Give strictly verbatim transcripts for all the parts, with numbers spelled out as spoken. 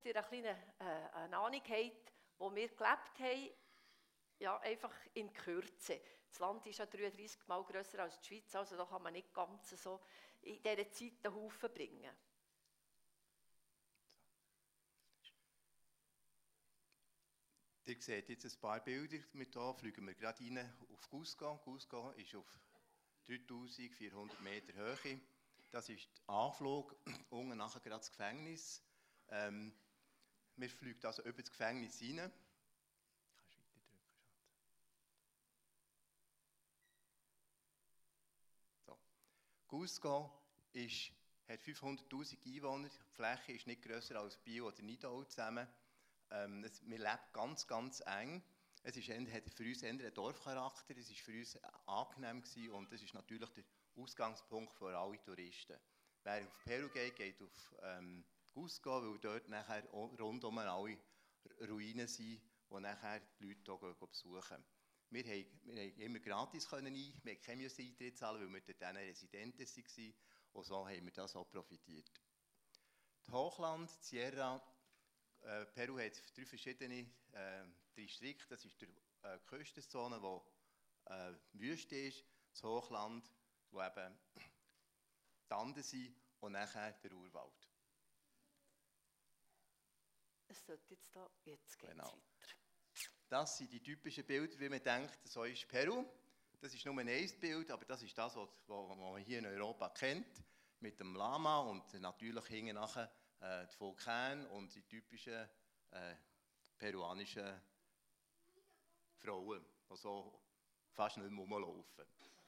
ihr eine kleine äh, eine Ahnung habt, wo wir gelebt haben, ja, einfach in Kürze. Das Land ist ja dreiunddreißig Mal grösser als die Schweiz, also da kann man nicht ganz so in dieser Zeit einen Haufen bringen. Ihr seht jetzt ein paar Bilder. Mit hier fliegen wir gerade rein auf Cusco. Cusco ist auf dreitausendvierhundert Meter Höhe. Das ist der Anflug, unten nachher gerade das Gefängnis. Ähm, wir fliegen also über das Gefängnis rein. Kannst du weiterdrücken, Schatz? So. Cusco ist, hat fünfhunderttausend Einwohner. Die Fläche ist nicht grösser als Biel oder Nidau zusammen. Ähm, es, wir leben ganz, ganz eng. Es ist, hat für uns eher einen Dorfcharakter. Es war für uns angenehm gewesen und das ist natürlich der Ausgangspunkt für alle Touristen. Wer auf Peru geht, geht auf ähm, Cusco, weil dort nachher rundum alle Ruinen sind, die nachher die Leute hier besuchen. Wir haben, wir haben immer gratis können ein, wir haben keine Eintritt zahlen, weil wir dort Residenten waren und so haben wir das auch profitiert. Das Hochland, die Sierra, äh, Peru hat drei verschiedene äh, Distrikte. Das ist die äh, Küstenzone, die äh, Wüste ist, das Hochland, wo eben die Anden sind und nachher der Urwald. Es sollte jetzt da, jetzt geht's Genau. weiter. Das sind die typischen Bilder, wie man denkt, so ist Peru. Das ist nur ein Bild, aber das ist das, was, was man hier in Europa kennt, mit dem Lama und natürlich hinten nachher äh, die Vulkane und die typischen äh, peruanischen Frauen, die so fast nicht mehr rumlaufen.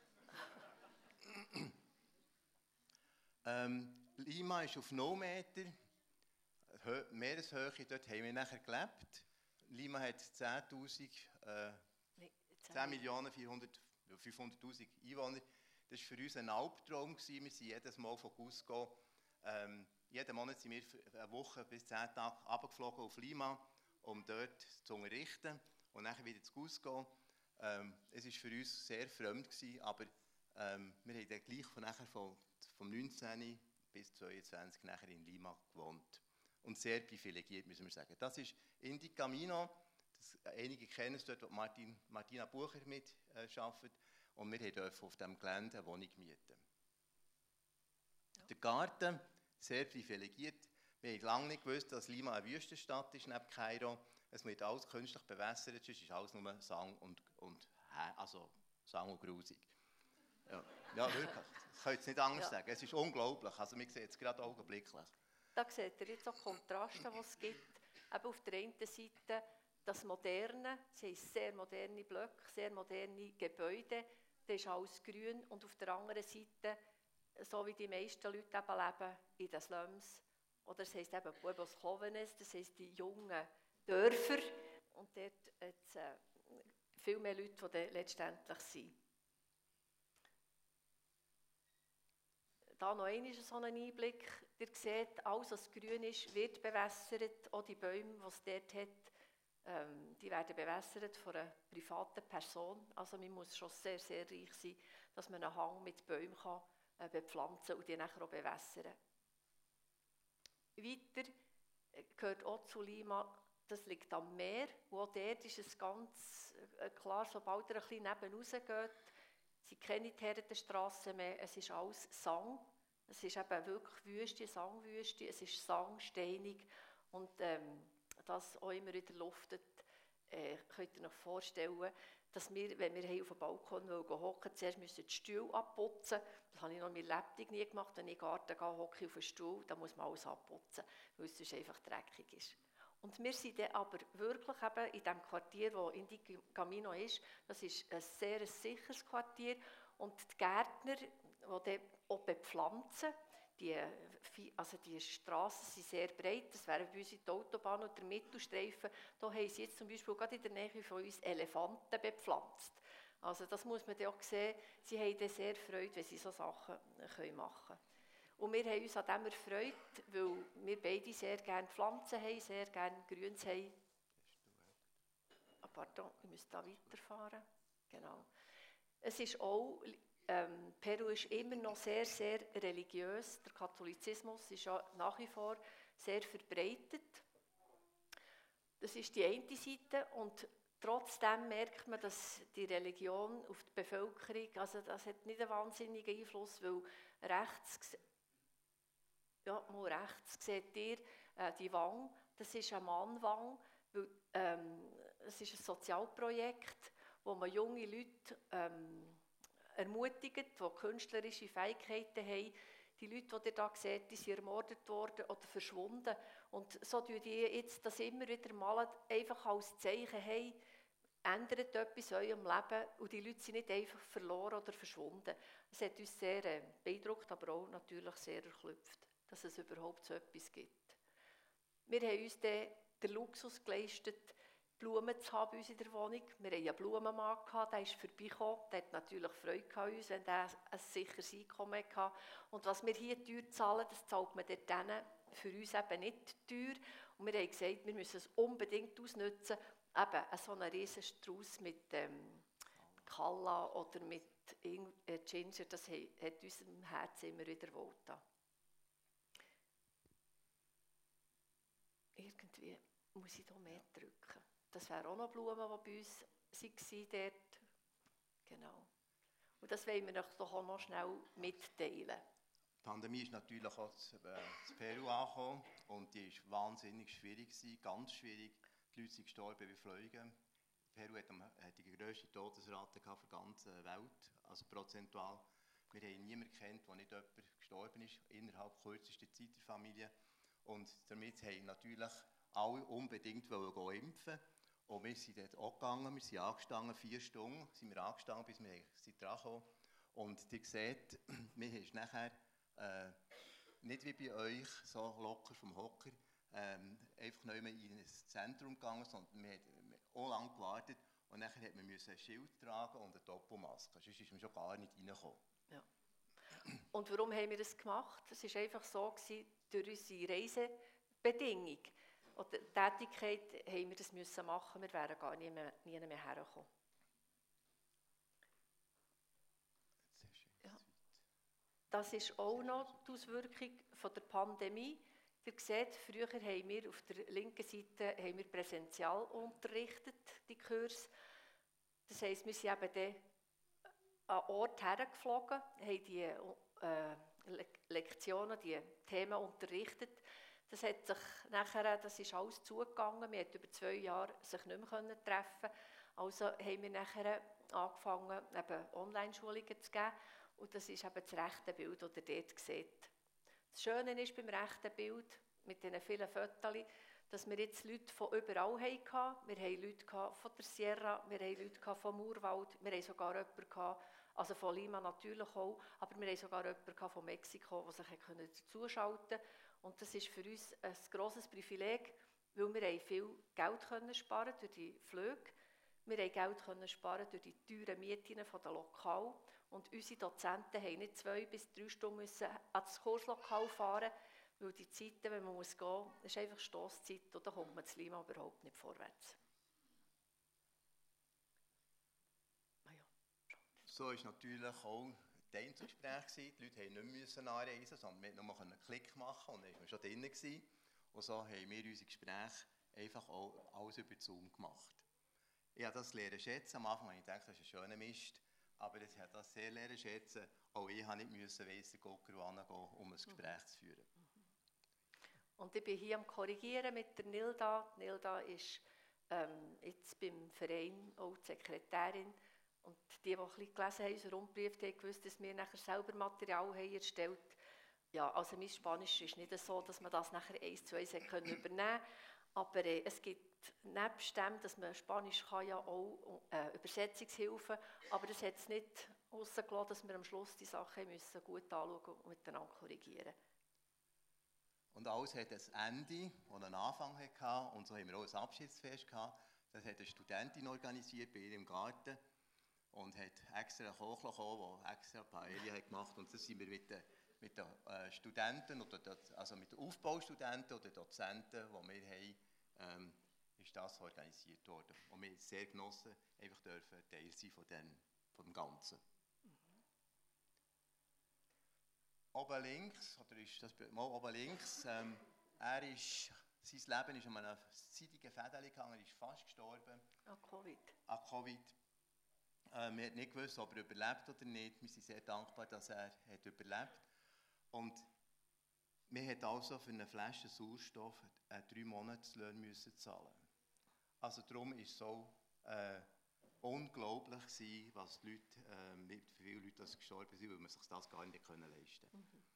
ähm, Lima ist auf null Meter, Meereshöhe, dort haben wir nachher gelebt. Lima hat zehntausend, äh, Nee, zehn Millionen fünfhunderttausend Einwohner. Das war für uns ein Albtraum. Wir sind jedes Mal von Cusco, ähm, jeden Monat sind wir eine Woche bis zehn Tage runtergeflogen auf Lima, um dort zu unterrichten und dann wieder zu Cusco. Ähm, es war für uns sehr fremd, gewesen, aber ähm, wir haben dann gleich von, nachher von, vom neunzehn bis zweiundzwanzig nachher in Lima gewohnt. Und sehr privilegiert, müssen wir sagen. Das ist Inti Camino. Das, einige kennen es dort, wo Martin, Martina Bucher mit äh, arbeitet. Und wir dürfen auf diesem Gelände eine Wohnung mieten. Ja. Der Garten, sehr privilegiert. Wir haben lange nicht gewusst, dass Lima eine Wüstenstadt ist neben Kairo. Es wird alles künstlich bewässert, sonst ist alles nur Sang und, und, also Sang und grusig. Ja, ja wirklich. Ich kann es nicht anders ja. sagen. Es ist unglaublich. Also, wir sehen es gerade augenblicklich. Da seht ihr jetzt auch Kontraste, die es gibt. Eben auf der einen Seite das Moderne, sie haben sehr moderne Blöcke, sehr moderne Gebäude, das ist alles grün. Und auf der anderen Seite, so wie die meisten Leute eben leben, in den Slums, oder das heisst eben Pueblos Jóvenes, das heisst die jungen Dörfer. Und dort hat es äh, viel mehr Leute, die letztendlich sind. Da noch einmal so einen Einblick. Ihr seht, alles, was grün ist, wird bewässert. Auch die Bäume, die es dort hat, ähm, die werden bewässert von einer privaten Person. Also man muss schon sehr, sehr reich sein, dass man einen Hang mit Bäumen kann, äh, bepflanzen und die nachher auch bewässern. Weiter äh, gehört auch zu Lima, das liegt am Meer. Und auch dort ist es ganz äh, klar, sobald ihr ein bisschen neben raus geht, sie kennen die Herrenstrasse mehr, es ist alles Sang. Es ist eben wirklich Wüste, Sangwüste, es ist Sang, steinig und ähm, das auch immer wieder luftet. Äh, könnt ihr euch vorstellen, dass wir, wenn wir auf dem Balkon hocken, zuerst müssen die Stühle abputzen. Das habe ich noch mit Lebtag nie gemacht. Wenn ich in den Garten gehe, hocke ich auf den Stuhl, dann muss man alles abputzen, weil es sonst einfach dreckig ist. Und wir sind dann aber wirklich eben in dem Quartier, wo Inti Camino ist, das ist ein sehr sicheres Quartier. Und die Gärtner, die dann auch bepflanzen, die, also die Strassen sind sehr breit, das wäre bei uns die Autobahn und der Mittelstreifen, da haben sie jetzt zum Beispiel gerade in der Nähe von uns Elefanten bepflanzt. Also das muss man dann auch sehen, sie haben dann sehr Freude, wenn sie solche Sachen machen können. Und wir haben uns an dem erfreut, weil wir beide sehr gerne Pflanzen haben, sehr gerne Grüns haben. Ah, pardon, ich muss da weiterfahren. Genau. Es ist auch, ähm, Peru ist immer noch sehr, sehr religiös. Der Katholizismus ist ja nach wie vor sehr verbreitet. das ist die eine Seite und trotzdem merkt man, dass die Religion auf die Bevölkerung, also das hat nicht einen wahnsinnigen Einfluss, weil rechts, ja, mal rechts seht ihr äh, die Wang, das ist eine Mannwang, weil ähm, es ist ein Sozialprojekt, wo man junge Leute ähm, ermutigt, die künstlerische Fähigkeiten haben. Die Leute, die ihr hier seht, die sind ermordet worden oder verschwunden. Und so tun die jetzt das immer wieder mal einfach als Zeichen, hey, ändert etwas in eurem Leben und die Leute sind nicht einfach verloren oder verschwunden. Es hat uns sehr äh, beeindruckt, aber auch natürlich sehr erschöpft, dass es überhaupt so etwas gibt. Wir haben uns dann den Luxus geleistet, Blumen zu haben bei uns in der Wohnung. Wir hatten einen Blumenmann, der ist vorbeigekommen, der hat natürlich Freude an uns, wenn er ein sicheres Einkommen hatte. Und was wir hier teuer zahlen, das zahlt man dort für uns eben nicht teuer. Und wir haben gesagt, wir müssen es unbedingt ausnutzen, eben so einen riesen Strauss mit ähm, Kalla oder mit äh, Ginger, das hat unserem Herzen immer wieder wohlgetan. Irgendwie muss ich hier mehr drücken. Das wären auch noch Blumen, die bei uns waren dort. Genau. Und das wollen wir euch doch auch noch schnell mitteilen. Die Pandemie ist natürlich auch in Peru angekommen und die war wahnsinnig schwierig, ganz schwierig. Die Leute sind gestorben wie Fliegen. Peru hat die grösste Todesrate für die ganze Welt, also prozentual. Wir haben niemanden kennt, wo nicht jemand gestorben ist, innerhalb kürzester Zeit in der Familie. Und damit haben natürlich alle unbedingt wollen impfen. Und wir sind dort auch gegangen, wir sind angestanden, vier Stunden sind wir angestanden, bis wir sind dran kamen. Und ihr seht, wir haben nachher äh, nicht wie bei euch, so locker vom Hocker, ähm, einfach nicht mehr in ein Zentrum gegangen, sondern wir haben auch lange gewartet. Und nachher musste man ein Schild tragen und eine Doppelmaske, sonst ist man schon gar nicht reingekommen. Ja. Und warum haben wir das gemacht? Es war einfach so, gewesen, durch unsere Reisebedingung oder Tätigkeit haben wir das müssen machen, wir wären gar nie mehr, nie mehr hergekommen. Ja. Das ist auch noch die Auswirkung von der Pandemie. Ihr seht, früher haben wir auf der linken Seite haben wir präsential unterrichtet, die Kurse. Das heisst, wir sind eben dann an Ort hergeflogen, haben die äh, Lektionen, die Themen unterrichtet. Das hat sich nachher, das ist alles zugegangen. Wir konnten über zwei Jahre sich nicht mehr treffen. Also haben wir nachher angefangen, eben Online-Schulungen zu geben. Und das ist eben das rechte Bild, das ihr dort seht. Das Schöne ist beim rechten Bild, mit diesen vielen Fotos, dass wir jetzt Leute von überall hatten. Wir hatten Leute von der Sierra, wir hatten Leute vom Urwald, wir hatten sogar jemanden, also von Lima natürlich auch, aber wir hatten sogar jemanden von Mexiko, der sich dazuschalten konnte. Und das ist für uns ein grosses Privileg, weil wir viel Geld können sparen durch die Flüge. Wir haben Geld können sparen durch die teuren Mieten der Lokale. Und unsere Dozenten mussten nicht zwei bis drei Stunden müssen ans Kurslokal fahren, weil die Zeiten, wenn man muss gehen muss, ist einfach Stosszeit und da kommt man zu Lima überhaupt nicht vorwärts. Ah ja. So war natürlich auch das Einzelgespräch. Die Leute mussten nicht anreisen, sondern wir konnten nur einen Klick machen und dann waren wir schon drin. Und so haben wir unsere Gespräche einfach auch alles über Zoom gemacht. Ich habe das lernen schätzen. Am Anfang habe ich gedacht, das ist ein schöner Mist. Aber ich habe das sehr lernen schätzen. Auch ich musste nicht weissen Gucker gehen, um ein Gespräch zu führen. Und ich bin hier am Korrigieren mit der Nilda. Die Nilda ist ähm, jetzt beim Verein auch die Sekretärin. Und die, die ein bisschen gelesen haben, unseren Rundbrief, haben gewusst, dass wir nachher selber Material haben erstellt. Ja, also mein Spanisch ist nicht so, dass man das nachher eins zu eins übernehmen können. Aber äh, es gibt nebst dem, dass man Spanisch kann, ja auch äh, Übersetzungshilfen. Aber das hat es nicht rausgelassen, dass wir am Schluss die Sachen müssen gut anschauen und miteinander korrigieren. Und alles hat ein Ende, das einen Anfang hatte. Und so haben wir auch ein Abschiedsfest gehabt. Das hat eine Studentin organisiert bei ihr im Garten. Und hat extra einen Kochler gekommen, der extra Paella gemacht hat. Und das sind wir mit den, mit den äh, Studenten, oder dort, also mit den Aufbaustudenten oder Dozenten, die wir haben, ähm, ist das organisiert worden. Und wir haben es sehr genossen, einfach dürfen Teil sein von, den, von dem Ganzen. Mhm. Oben links, oder ist das mal oben links, ähm, er ist sein Leben ist an einem seidigen Fädeli gegangen, er ist fast gestorben. An Covid. An Covid. Äh, wir haben nicht gewusst, ob er überlebt oder nicht. Wir sind sehr dankbar, dass er hat überlebt. Und wir mussten also für eine Flasche Sauerstoff äh, drei Monatslöhne müssen zahlen. Also darum war es so äh, unglaublich gewesen, was die Leute, äh, wie viele Leute das gestorben sind, weil man sich das gar nicht können leisten konnte. Mhm.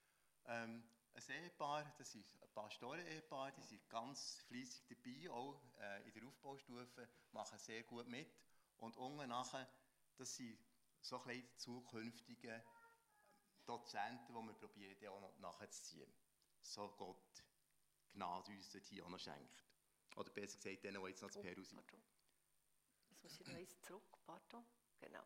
Ähm, ein Ehepaar, das ist ein Pastoren-Ehepaar, die sind ganz fleissig dabei, auch äh, in der Aufbaustufe, machen sehr gut mit. Und unten nachher, das sind so ein bisschen die zukünftigen Dozenten, die wir probieren, die auch noch nachzuziehen. So Gott Gnade uns hier auch noch schenkt. Oder besser gesagt, denen, die jetzt noch zu Peru sind. Pardon. Jetzt muss ich noch eins zurück. Pardon. Genau.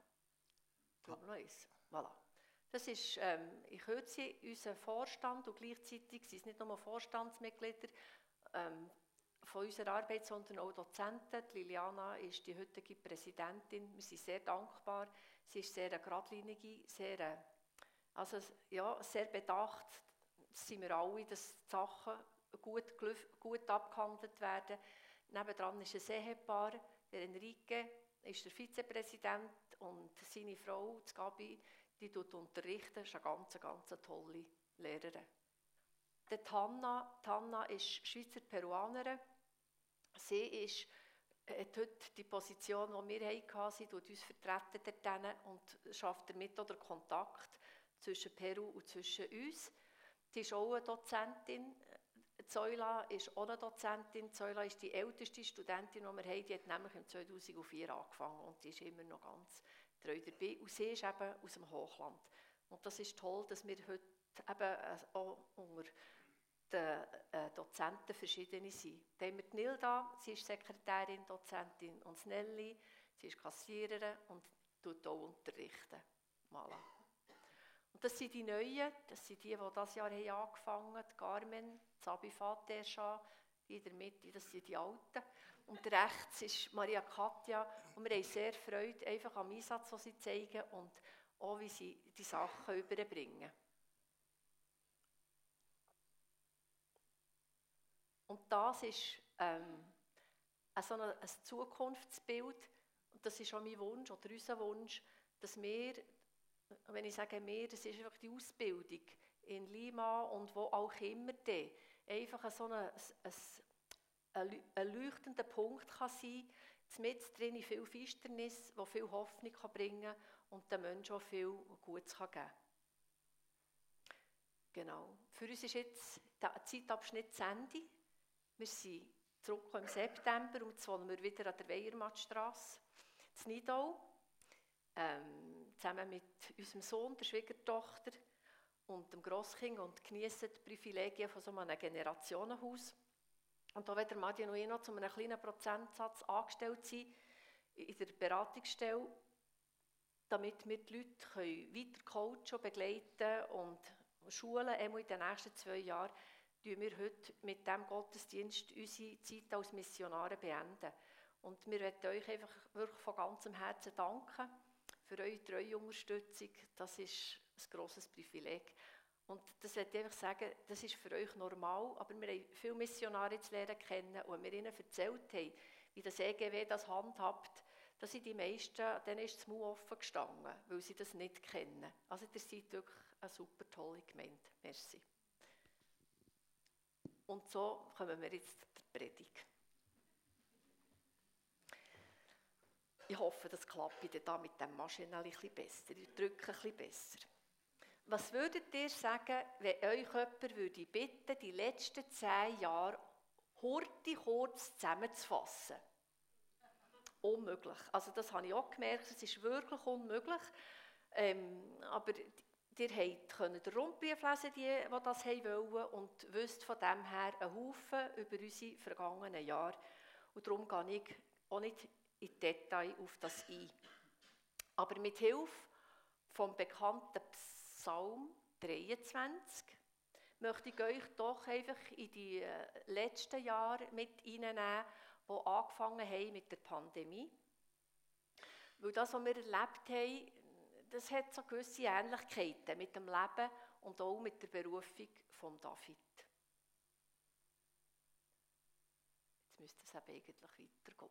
Noch eins. Voilà. Das ist ähm, in Kürze unser Vorstand und gleichzeitig sind es nicht nur Vorstandsmitglieder ähm, von unserer Arbeit, sondern auch Dozenten. Die Liliana ist die heutige Präsidentin. Wir sind sehr dankbar. Sie ist sehr eine geradlinige, sehr, also, ja, sehr bedacht. Sind wir alle, dass die Sachen gut, gut abgehandelt werden. Nebendran ist ein Ehepaar, der Enrique ist der Vizepräsident und seine Frau, die Gabi, die tut unterrichten, ist eine ganz, ganz tolle Lehrerin. Die Hanna, die Hanna ist Schweizer Peruanerin. Sie ist, hat heute die Position, die wir hatten, sie tut uns vertreten dort und schafft damit auch den Kontakt zwischen Peru und zwischen uns. Sie ist auch eine Dozentin. Zoila ist auch eine Dozentin. Zoila ist die älteste Studentin, die wir haben. Die hat nämlich im zweitausendvier angefangen und die ist immer noch ganz treu dabei. Und sie ist eben aus dem Hochland. Und das ist toll, dass wir heute eben auch unter den äh, Dozenten verschiedene sind. Da haben wir die Nilda, sie ist Sekretärin, Dozentin, und das Nelly, sie ist Kassiererin und tut auch unterrichten. Voilà. Und das sind die Neuen, das sind die, die dieses Jahr haben angefangen haben, die Carmen, Sabi Faterscha, die in der Mitte, das sind die Alten. Und rechts ist Maria Katja und wir haben sehr Freude einfach am Einsatz, den sie zeigen und auch, wie sie die Sachen überbringen. Und das ist ähm, so ein, ein Zukunftsbild und das ist auch mein Wunsch oder unser Wunsch, dass wir, wenn ich sage wir, das ist einfach die Ausbildung in Lima und wo auch immer die, einfach so ein, ein, ein leuchtender Punkt kann sein, mit drin viel Finsternis, die viel Hoffnung kann bringen und den Menschen auch viel Gutes kann geben. Genau. Für uns ist jetzt der Zeitabschnitt zu Ende. Wir sind zurück im September und jetzt wohnen wir wieder an der Weiermattstrasse in Nidau. Ähm, zusammen mit unserem Sohn, der Schwiegertochter und dem Grosskind und genießen die Privilegien von so einem Generationenhaus. Und da wird der Madi und ich noch zu einem kleinen Prozentsatz angestellt sein in der Beratungsstelle, damit wir die Leute können weiter coachen, begleiten und schulen. Einmal in den nächsten zwei Jahren tun wir heute mit diesem Gottesdienst unsere Zeit als Missionare beenden. Und wir möchten euch einfach wirklich von ganzem Herzen danken für eure treue Unterstützung. Das ist ein grosses Privileg. Und das möchte ich einfach sagen, das ist für euch normal, aber wir haben viele Missionare zu lernen kennen und wenn wir ihnen erzählt haben, wie das E G W das handhabt, da sind die meisten, denen ist das Maul offen gestanden, weil sie das nicht kennen. Also ihr seid wirklich eine super tolle Gemeinde. Merci. Und so kommen wir jetzt zur Predigt. Ich hoffe, das klappt da mit dem Maschinell ein bisschen besser. Ich drücke ein bisschen besser. Was würdet ihr sagen, wenn euch jemand würde bitten, die letzten zehn Jahre hurti kurz zusammenzufassen? Unmöglich. Also das habe ich auch gemerkt, es ist wirklich unmöglich. Ähm, aber ihr könnt den Rundbrief lesen, die, die das wollen, und wisst von dem her einen Haufen über unsere vergangenen Jahre. Und darum gehe ich auch nicht in Detail auf das ein. Aber mit Hilfe vom bekannten Psalm dreiundzwanzig möchte ich euch doch einfach in die letzten Jahre mit hineinnehmen, die angefangen haben mit der Pandemie. Weil das, was wir erlebt haben, das hat so gewisse Ähnlichkeiten mit dem Leben und auch mit der Berufung von David. müsste es eben eigentlich weitergehen.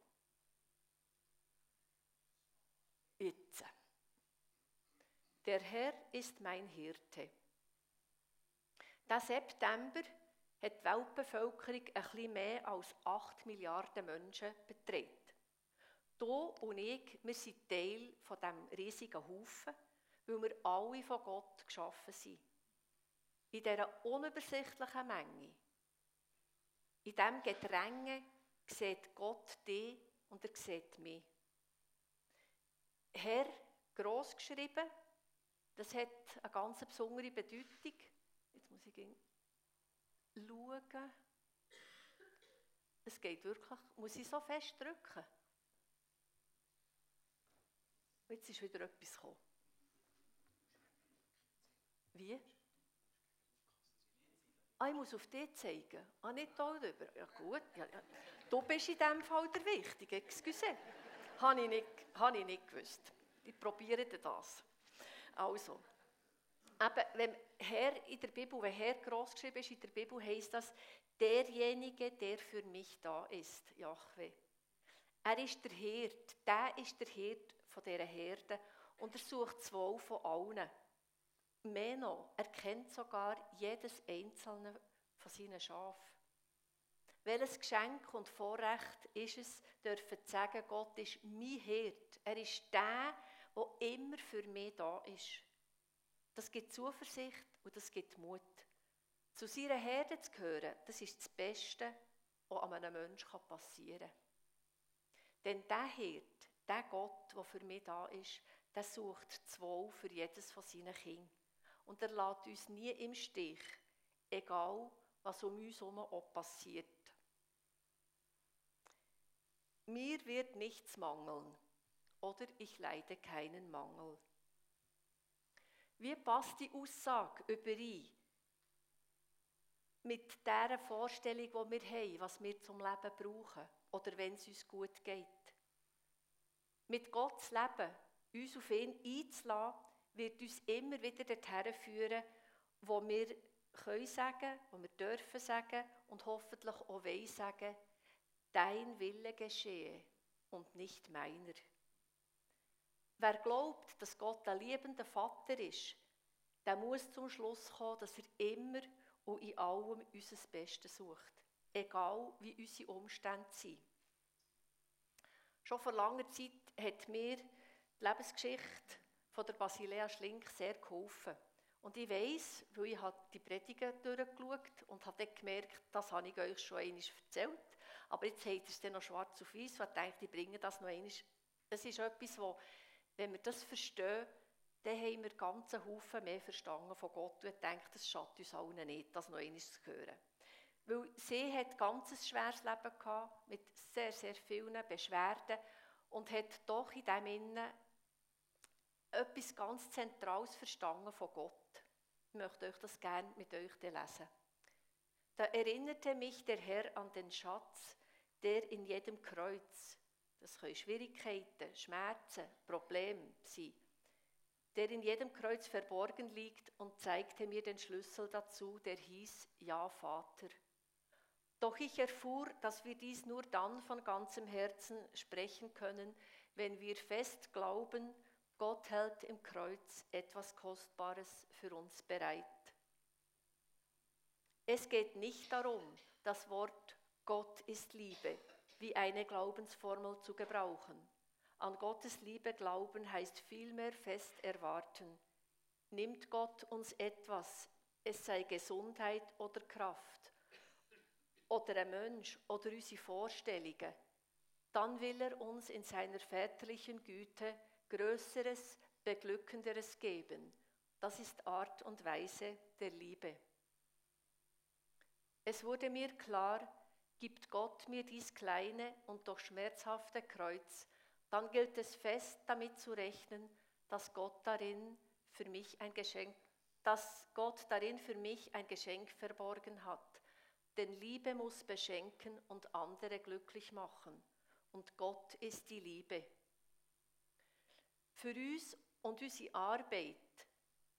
Jetzt. Der Herr ist mein Hirte. Der September hat die Weltbevölkerung ein bisschen mehr als acht Milliarden Menschen betreten. Du und ich, wir sind Teil von diesem riesigen Haufen, weil wir alle von Gott geschaffen sind. In dieser unübersichtlichen Menge, in diesem Gedränge, sieht Gott dich und er sieht mich. Herr, gross geschrieben, das hat eine ganz besondere Bedeutung. Jetzt muss ich schauen. Es geht wirklich, muss ich so fest drücken? Jetzt ist wieder etwas gekommen. Wie? Ah, ich muss auf dich zeigen. Ah, nicht da drüber. Ja gut, ja, ja. Du bist in diesem Fall der Wichtige, excuse. Habe ich nicht, habe ich nicht gewusst. Ich probiere das. Also, eben, wenn Herr in der Bibel, wenn Herr gross geschrieben ist in der Bibel, heisst das, derjenige, der für mich da ist, Jahwe. Er ist der Hirt, der ist der Hirt von dieser Herde und er sucht das Wohl von allen. Mehr noch, er kennt sogar jedes einzelne von seinen Schafen. Welches Geschenk und Vorrecht ist es, dürfen zu sagen, Gott ist mein Hirt. Er ist der, der immer für mich da ist. Das gibt Zuversicht und das gibt Mut. Zu seiner Herde zu gehören, das ist das Beste, was einem Menschen passieren kann. Denn der Hirt, der Gott, der für mich da ist, der sucht das Wohl für jedes von seinen Kindern. Und er lässt uns nie im Stich, egal was um uns herum auch passiert. Mir wird nichts mangeln oder ich leide keinen Mangel. Wie passt die Aussage überein mit der Vorstellung, die wir haben, was wir zum Leben brauchen oder wenn es uns gut geht? Mit Gott zu leben, uns auf ihn einzulassen, wird uns immer wieder dorthin führen, wo wir können sagen, wo wir dürfen sagen und hoffentlich auch wollen sagen, dein Wille geschehe und nicht meiner. Wer glaubt, dass Gott ein liebender Vater ist, der muss zum Schluss kommen, dass er immer und in allem unser Bestes sucht, egal wie unsere Umstände sind. Schon vor langer Zeit hat mir die Lebensgeschichte von der Basilea Schlink sehr geholfen. Und ich weiss, weil ich die Predigen durchgeschaut und habe dann gemerkt, das habe ich euch schon einmal erzählt. Aber jetzt habt ihr es dann noch schwarz auf weiß und denkt, ich bringe das noch einmal. Es ist etwas, wo, wenn wir das verstehen, dann haben wir ganz einen Haufen mehr verstanden von Gott und denkt, das schadet uns allen nicht, das noch einmal zu hören. Weil sie hat ein ganz schweres Leben gehabt, mit sehr, sehr vielen Beschwerden und hat doch in dem Innen etwas ganz Zentrales verstanden von Gott. Ich möchte euch das gerne mit euch lesen. Da erinnerte mich der Herr an den Schatz, der in jedem Kreuz, das können Schwierigkeiten, Schmerzen, Probleme sein, der in jedem Kreuz verborgen liegt und zeigte mir den Schlüssel dazu, der hieß, ja, Vater. Doch ich erfuhr, dass wir dies nur dann von ganzem Herzen sprechen können, wenn wir fest glauben, Gott hält im Kreuz etwas Kostbares für uns bereit. Es geht nicht darum, das Wort Gott ist Liebe wie eine Glaubensformel zu gebrauchen. An Gottes Liebe glauben heißt vielmehr fest erwarten. Nimmt Gott uns etwas, es sei Gesundheit oder Kraft, oder ein Mensch oder unsere Vorstellungen, dann will er uns in seiner väterlichen Güte Größeres, Beglückenderes geben. Das ist Art und Weise der Liebe. Es wurde mir klar, gibt Gott mir dies kleine und doch schmerzhafte Kreuz, dann gilt es fest damit zu rechnen, dass Gott darin für mich ein Geschenk, dass Gott darin für mich ein Geschenk verborgen hat. Denn Liebe muss beschenken und andere glücklich machen. Und Gott ist die Liebe. Für uns und unsere Arbeit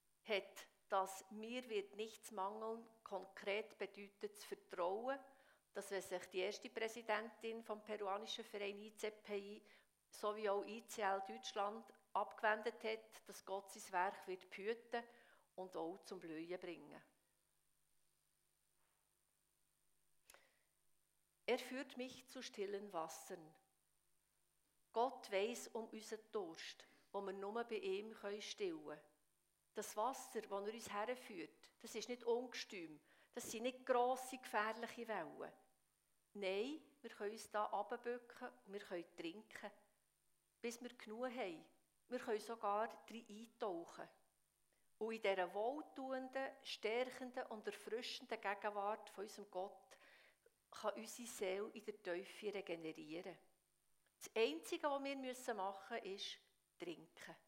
hat das «Mir wird nichts mangeln» konkret bedeutet zu vertrauen, dass wenn sich die erste Präsidentin vom peruanischen Verein I C P I sowie auch I C L Deutschland abgewendet hat, dass Gott sein Werk wird behüten und auch zum Blühen bringen. Er führt mich zu stillen Wassern. Gott weiss um unseren Durst, wo wir nur bei ihm stillen können. Das Wasser, das er uns herführt, das ist nicht ungestüm, das sind nicht grosse, gefährliche Wellen. Nein, wir können uns hier runterbücken und wir können trinken, bis wir genug haben. Wir können sogar drin eintauchen. Und in dieser wohltuenden, stärkenden und erfrischenden Gegenwart von unserem Gott kann unsere Seele in der Tiefe regenerieren. Das Einzige, was wir machen müssen, ist trinken.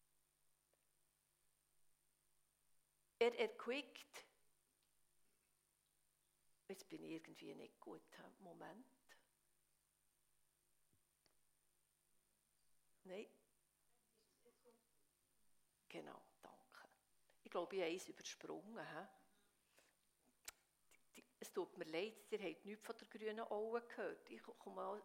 Er erquickt. Jetzt bin ich irgendwie nicht gut. Moment. Nein. Genau, danke. Ich glaube, ich habe eins übersprungen. He? Es tut mir leid, ihr habt nichts von der grünen Aue gehört. Ich, komme auch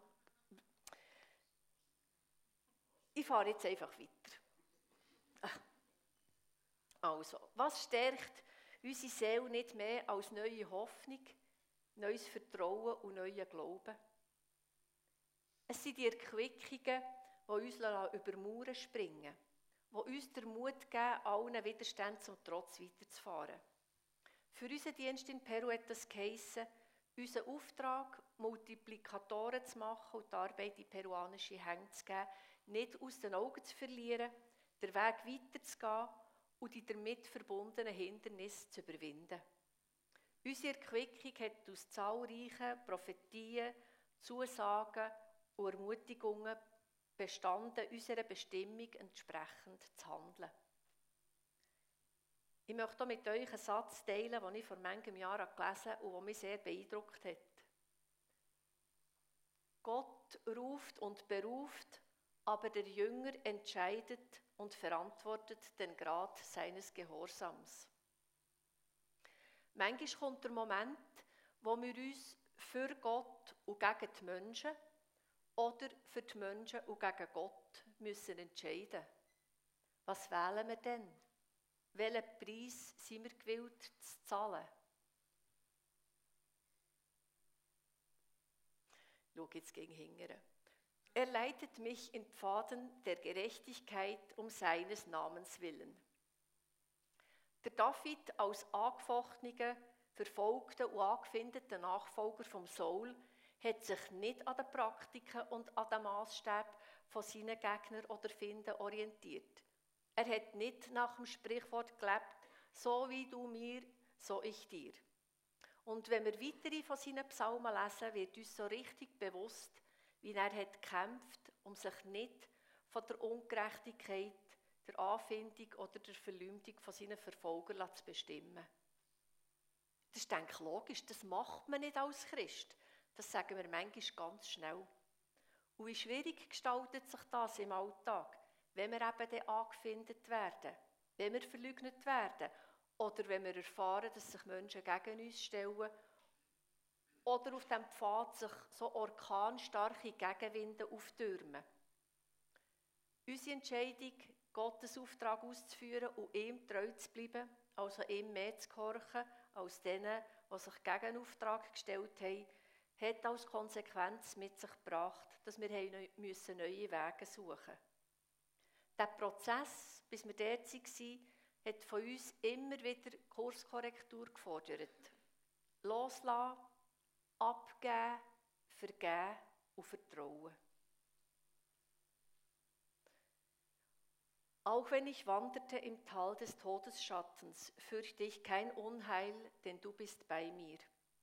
ich fahre jetzt einfach weiter. Also, was stärkt unsere Seele nicht mehr als neue Hoffnung, neues Vertrauen und neuen Glauben? Es sind die Erquickungen, die uns über Mauern springen, die uns den Mut geben, allen Widerständen zum Trotz weiterzufahren. Für unseren Dienst in Peru hat das geheissen, unseren Auftrag, Multiplikatoren zu machen und die Arbeit in peruanische Hände zu geben, nicht aus den Augen zu verlieren, den Weg weiterzugehen und die damit verbundenen Hindernisse zu überwinden. Unsere Erquickung hat aus zahlreichen Prophetien, Zusagen und Ermutigungen bestanden, unserer Bestimmung entsprechend zu handeln. Ich möchte mit euch einen Satz teilen, den ich vor manchem Jahr gelesen habe und der mich sehr beeindruckt hat. Gott ruft und beruft, aber der Jünger entscheidet und verantwortet den Grad seines Gehorsams. Manchmal kommt der Moment, wo wir uns für Gott und gegen die Menschen oder für die Menschen und gegen Gott müssen entscheiden. Was wählen wir denn? Welchen Preis sind wir gewillt zu zahlen? Schau jetzt gegen hingere. Er leitet mich in Pfaden der Gerechtigkeit um seines Namens willen. Der David als angefochtener, verfolgter und angefeindter Nachfolger vom Saul hat sich nicht an den Praktiken und an den Maßstäben von seinen Gegnern oder Finden orientiert. Er hat nicht nach dem Sprichwort gelebt, so wie du mir, so ich dir. Und wenn wir weitere von seinen Psalmen lesen, wird uns so richtig bewusst, wie er hat gekämpft, um sich nicht von der Ungerechtigkeit, der Anfindung oder der Verleumdung von seinen Verfolgern zu bestimmen. Das ist, denke ich, logisch, das macht man nicht als Christ. Das sagen wir manchmal ganz schnell. Und wie schwierig gestaltet sich das im Alltag, wenn wir eben dann angefindet werden, wenn wir verleugnet werden oder wenn wir erfahren, dass sich Menschen gegen uns stellen oder auf dem Pfad sich so orkanstarke Gegenwinde auftürmen. Unsere Entscheidung, Gottes Auftrag auszuführen und ihm treu zu bleiben, also ihm mehr zu gehorchen, als denen, die sich gegen den Auftrag gestellt haben, hat als Konsequenz mit sich gebracht, dass wir neue Wege suchen mussten. Der Prozess, bis wir dort waren, hat von uns immer wieder Kurskorrektur gefordert. Loslassen, abgeben, vergeben und vertrauen. Auch wenn ich wanderte im Tal des Todesschattens, fürchte ich kein Unheil, denn du bist bei mir.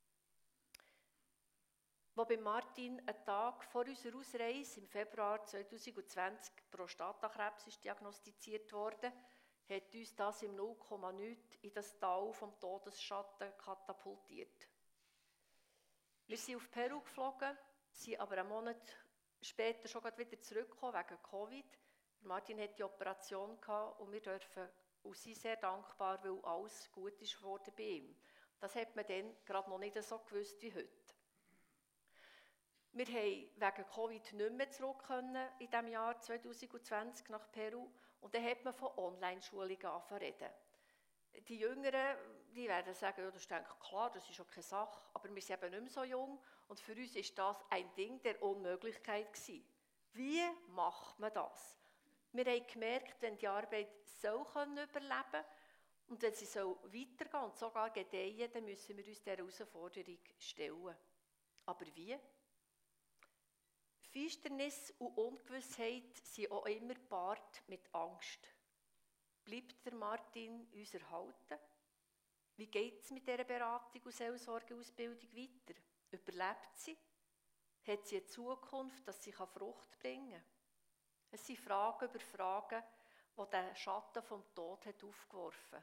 Wo bei Martin einen Tag vor unserer Ausreise im Februar zwanzig zwanzig Prostatakrebs ist diagnostiziert wurde, hat uns das im null Komma null in das Tal vom Todesschatten katapultiert. Wir sind auf Peru geflogen, sind aber einen Monat später schon wieder zurückgekommen wegen Covid. Martin hatte die Operation gehabt und wir dürfen und sind sehr dankbar, weil alles gut ist geworden bei ihm. Das hat man dann gerade noch nicht so gewusst wie heute. Wir haben wegen Covid nicht mehr zurück können in diesem Jahr zwanzig zwanzig nach Peru. Und dann hat man von Online-Schulungen angefangen. Die Jüngeren, die werden sagen, ja, das ist eigentlich klar, das ist auch keine Sache, aber wir sind eben nicht mehr so jung und für uns war das ein Ding der Unmöglichkeit gewesen. Wie macht man das? Wir haben gemerkt, wenn die Arbeit so überleben können und wenn sie so weitergehen und sogar gedeihen, dann müssen wir uns dieser Herausforderung stellen. Aber wie? Finsternis und Ungewissheit sind auch immer gepaart mit Angst. Bleibt der Martin uns erhalten? Wie geht es mit dieser Beratung und Seelsorgeausbildung weiter? Überlebt sie? Hat sie eine Zukunft, dass sie Frucht bringen kann? Es sind Fragen über Fragen, die der Schatten vom Tod hat aufgeworfen hat.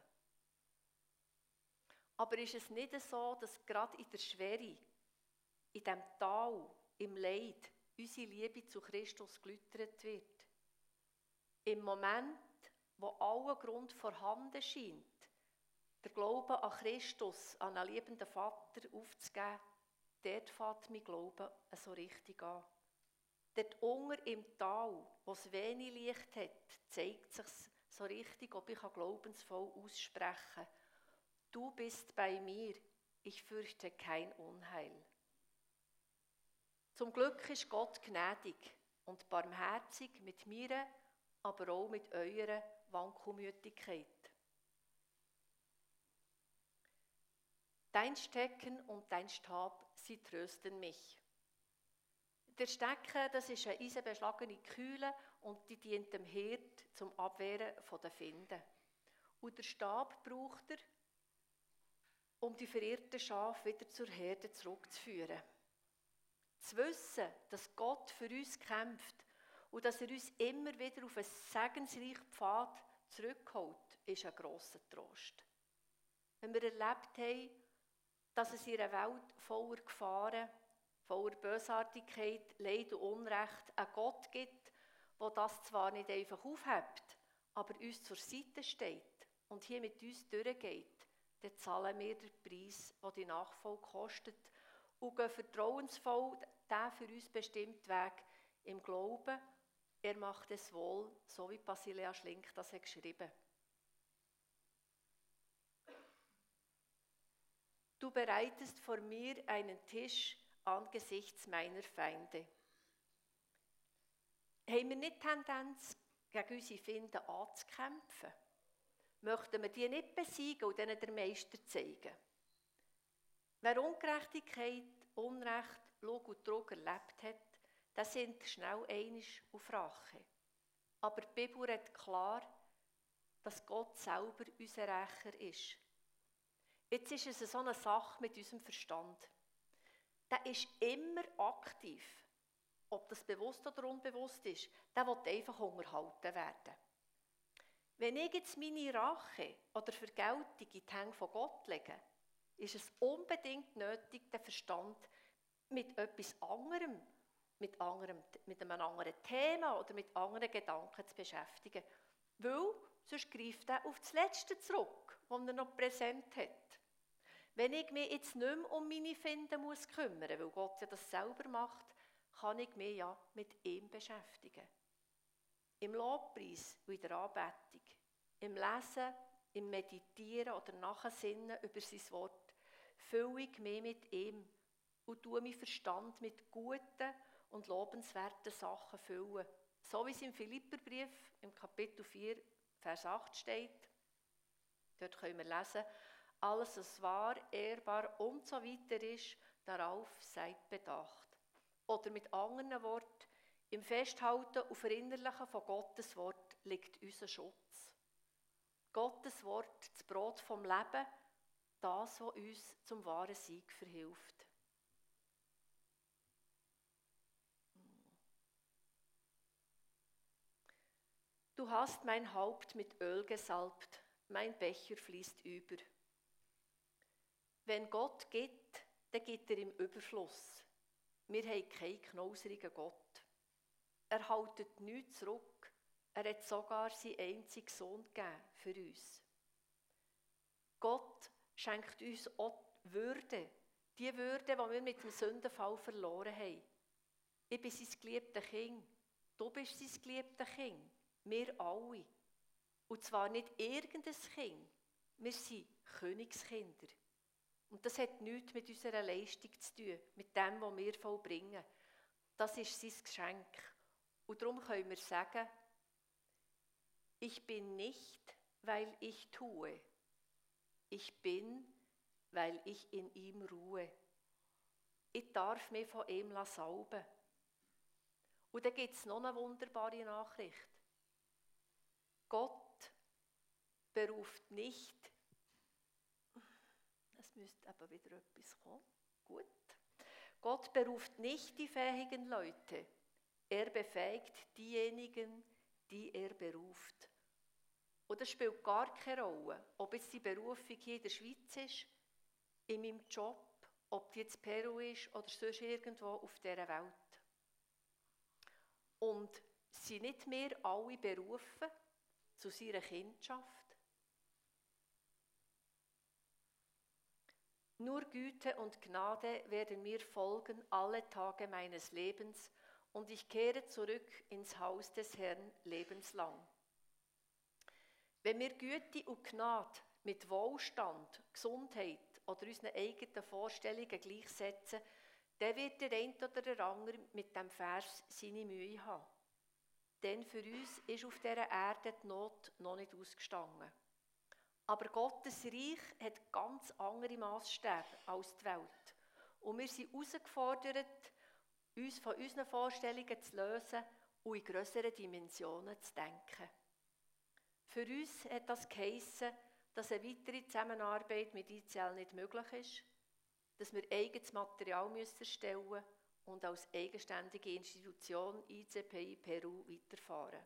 Aber ist es nicht so, dass gerade in der Schwere, in dem Tal, im Leid, unsere Liebe zu Christus geläutert wird? Im Moment, wo aller Grund vorhanden scheint, der Glaube an Christus, an einen liebenden Vater aufzugeben, dort fängt mein Glaube so richtig an. Dort unten im Tal, wo es wenig Licht hat, zeigt sich so richtig, ob ich glaubensvoll aussprechen kann. Du bist bei mir, ich fürchte kein Unheil. Zum Glück ist Gott gnädig und barmherzig mit mir, aber auch mit eurer Wankelmütigkeit. Dein Stecken und dein Stab, sie trösten mich. Der Stecken, das ist eine eisenbeschlagene Kühle und die dient dem Hirt zum Abwehren der Finden. Und der Stab braucht er, um die verirrten Schafe wieder zur Herde zurückzuführen. Zu wissen, dass Gott für uns kämpft und dass er uns immer wieder auf einen segensreichen Pfad zurückholt, ist ein grosser Trost. Wenn wir erlebt haben, dass es in einer Welt voller Gefahren, voller Bösartigkeit, Leid und Unrecht einen Gott gibt, der das zwar nicht einfach aufhebt, aber uns zur Seite steht und hier mit uns durchgeht, dann zahlen wir den Preis, den die Nachfolge kostet und gehen vertrauensvoll den für uns bestimmten Weg im Glauben. Er macht es wohl, so wie Basilea Schlink das hat geschrieben. Du bereitest vor mir einen Tisch angesichts meiner Feinde. Haben wir nicht die Tendenz, gegen unsere Feinde anzukämpfen? Möchten wir die nicht besiegen und ihnen den Meister zeigen? Wer Ungerechtigkeit, Unrecht, Lug und Trug erlebt hat, der sind schnell einisch auf Rache. Aber die Bibel redet klar, dass Gott selber unser Rächer ist. Jetzt ist es so eine Sache mit unserem Verstand. Der ist immer aktiv. Ob das bewusst oder unbewusst ist, der will einfach unterhalten werden. Wenn ich jetzt meine Rache oder Vergeltung in die Hände von Gott lege, ist es unbedingt nötig, den Verstand mit etwas anderem, mit, anderem, mit einem anderen Thema oder mit anderen Gedanken zu beschäftigen. Weil sonst greift er auf das Letzte zurück, was er noch präsent hat. Wenn ich mich jetzt nicht mehr um meine Finden muss kümmern, weil Gott ja das selber macht, kann ich mich ja mit ihm beschäftigen. Im Lobpreis und in der Anbetung, im Lesen, im Meditieren oder Nachsinnen über sein Wort, fülle ich mich mit ihm und tue meinen Verstand mit guten und lobenswerten Sachen füllen. So wie es im Philipperbrief im Kapitel vier, Vers acht steht. Dort können wir lesen, alles, was wahr, ehrbar und so weiter ist, darauf seid bedacht. Oder mit anderen Worten, im Festhalten und Verinnerlichen von Gottes Wort liegt unser Schutz. Gottes Wort, das Brot vom Leben, das, was uns zum wahren Sieg verhilft. Du hast mein Haupt mit Öl gesalbt, mein Becher fließt über. Wenn Gott gibt, dann gibt er im Überfluss. Wir haben keinen knauserigen Gott. Er hält nichts zurück. Er hat sogar seinen einzigen Sohn gegeben für uns. Gott schenkt uns auch Würde. Die Würde, die wir mit dem Sündenfall verloren haben. ich bin sein geliebtes Kind. Du bist sein geliebtes Kind. Wir alle. Und zwar nicht irgendein Kind. Wir sind Königskinder. Und das hat nichts mit unserer Leistung zu tun, mit dem, was wir vollbringen. Das ist sein Geschenk. Und darum können wir sagen, ich bin nicht, weil ich tue. Ich bin, weil ich in ihm ruhe. Ich darf mich von ihm salben. Und dann gibt es noch eine wunderbare Nachricht. Gott beruft nicht, es müsste eben wieder etwas kommen, gut. Gott beruft nicht die fähigen Leute, er befähigt diejenigen, die er beruft. Und das spielt gar keine Rolle, ob jetzt die Berufung hier in der Schweiz ist, in meinem Job, ob die jetzt Peru ist oder sonst irgendwo auf dieser Welt. Und sind nicht wir alle berufen zu seiner Kindschaft? Nur Güte und Gnade werden mir folgen alle Tage meines Lebens und ich kehre zurück ins Haus des Herrn lebenslang. Wenn wir Güte und Gnade mit Wohlstand, Gesundheit oder unseren eigenen Vorstellungen gleichsetzen, dann wird der eine oder der andere mit dem Vers seine Mühe haben. Denn für uns ist auf dieser Erde die Not noch nicht ausgestanden. Aber Gottes Reich hat ganz andere Maßstäbe als die Welt. Und wir sind herausgefordert, uns von unseren Vorstellungen zu lösen und in grösseren Dimensionen zu denken. Für uns hat das geheissen, dass eine weitere Zusammenarbeit mit I C L nicht möglich ist, dass wir eigenes Material erstellen müssen und als eigenständige Institution I C P I Peru weiterfahren.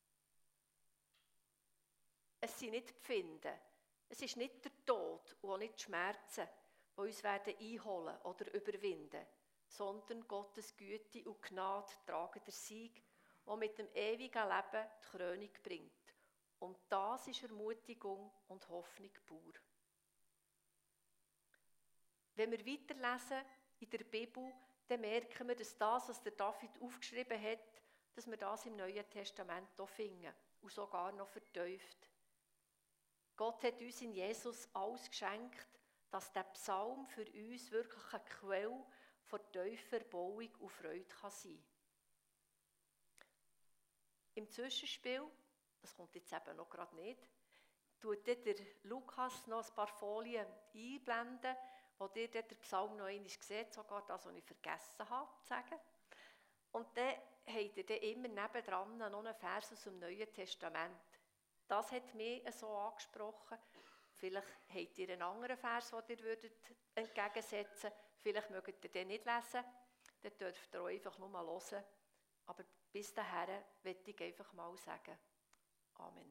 Es sind nicht die Pfinde, es ist nicht der Tod und auch nicht die Schmerzen, die uns werden einholen oder überwinden, sondern Gottes Güte und Gnade tragen den Sieg, der mit dem ewigen Leben die Krönung bringt. Und das ist Ermutigung und Hoffnung pur. Wenn wir weiterlesen in der Bibel, dann merken wir, dass das, was der David aufgeschrieben hat, dass wir das im Neuen Testament auch finden und sogar noch vertieft. Gott hat uns in Jesus alles geschenkt, dass der Psalm für uns wirklich eine Quelle von tiefer Erbauung und Freude kann sein. Im Zwischenspiel, das kommt jetzt eben noch gerade nicht, tut der Lukas noch ein paar Folien einblenden, wo ihr den Psalm noch einmal seht, sogar das, was ich vergessen habe zu sagen. Und dann habt ihr dann immer nebendran noch einen Vers aus dem Neuen Testament. Das hat mich so angesprochen. Vielleicht habt ihr einen anderen Vers, den ihr würdet entgegensetzen würdet. Vielleicht mögt ihr den nicht lesen. Dann dürft ihr auch einfach nur mal hören. Aber bis dahin möchte ich einfach mal sagen. Amen.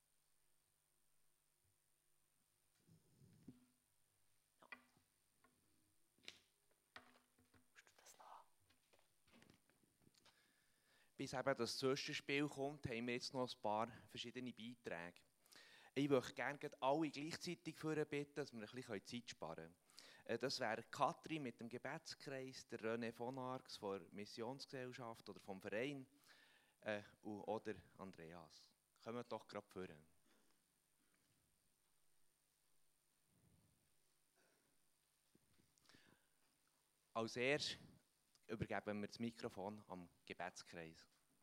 Bis eben das Zwischenspiel kommt, haben wir jetzt noch ein paar verschiedene Beiträge. Ich möchte gerne alle gleichzeitig bitten, dass wir ein bisschen Zeit sparen können. Das wäre Katrin mit dem Gebetskreis, der René von Arx von der Missionsgesellschaft oder vom Verein äh, oder Andreas. Kommen wir doch gerade führen. Als erstes übergeben wir das Mikrofon am Gebetskreis.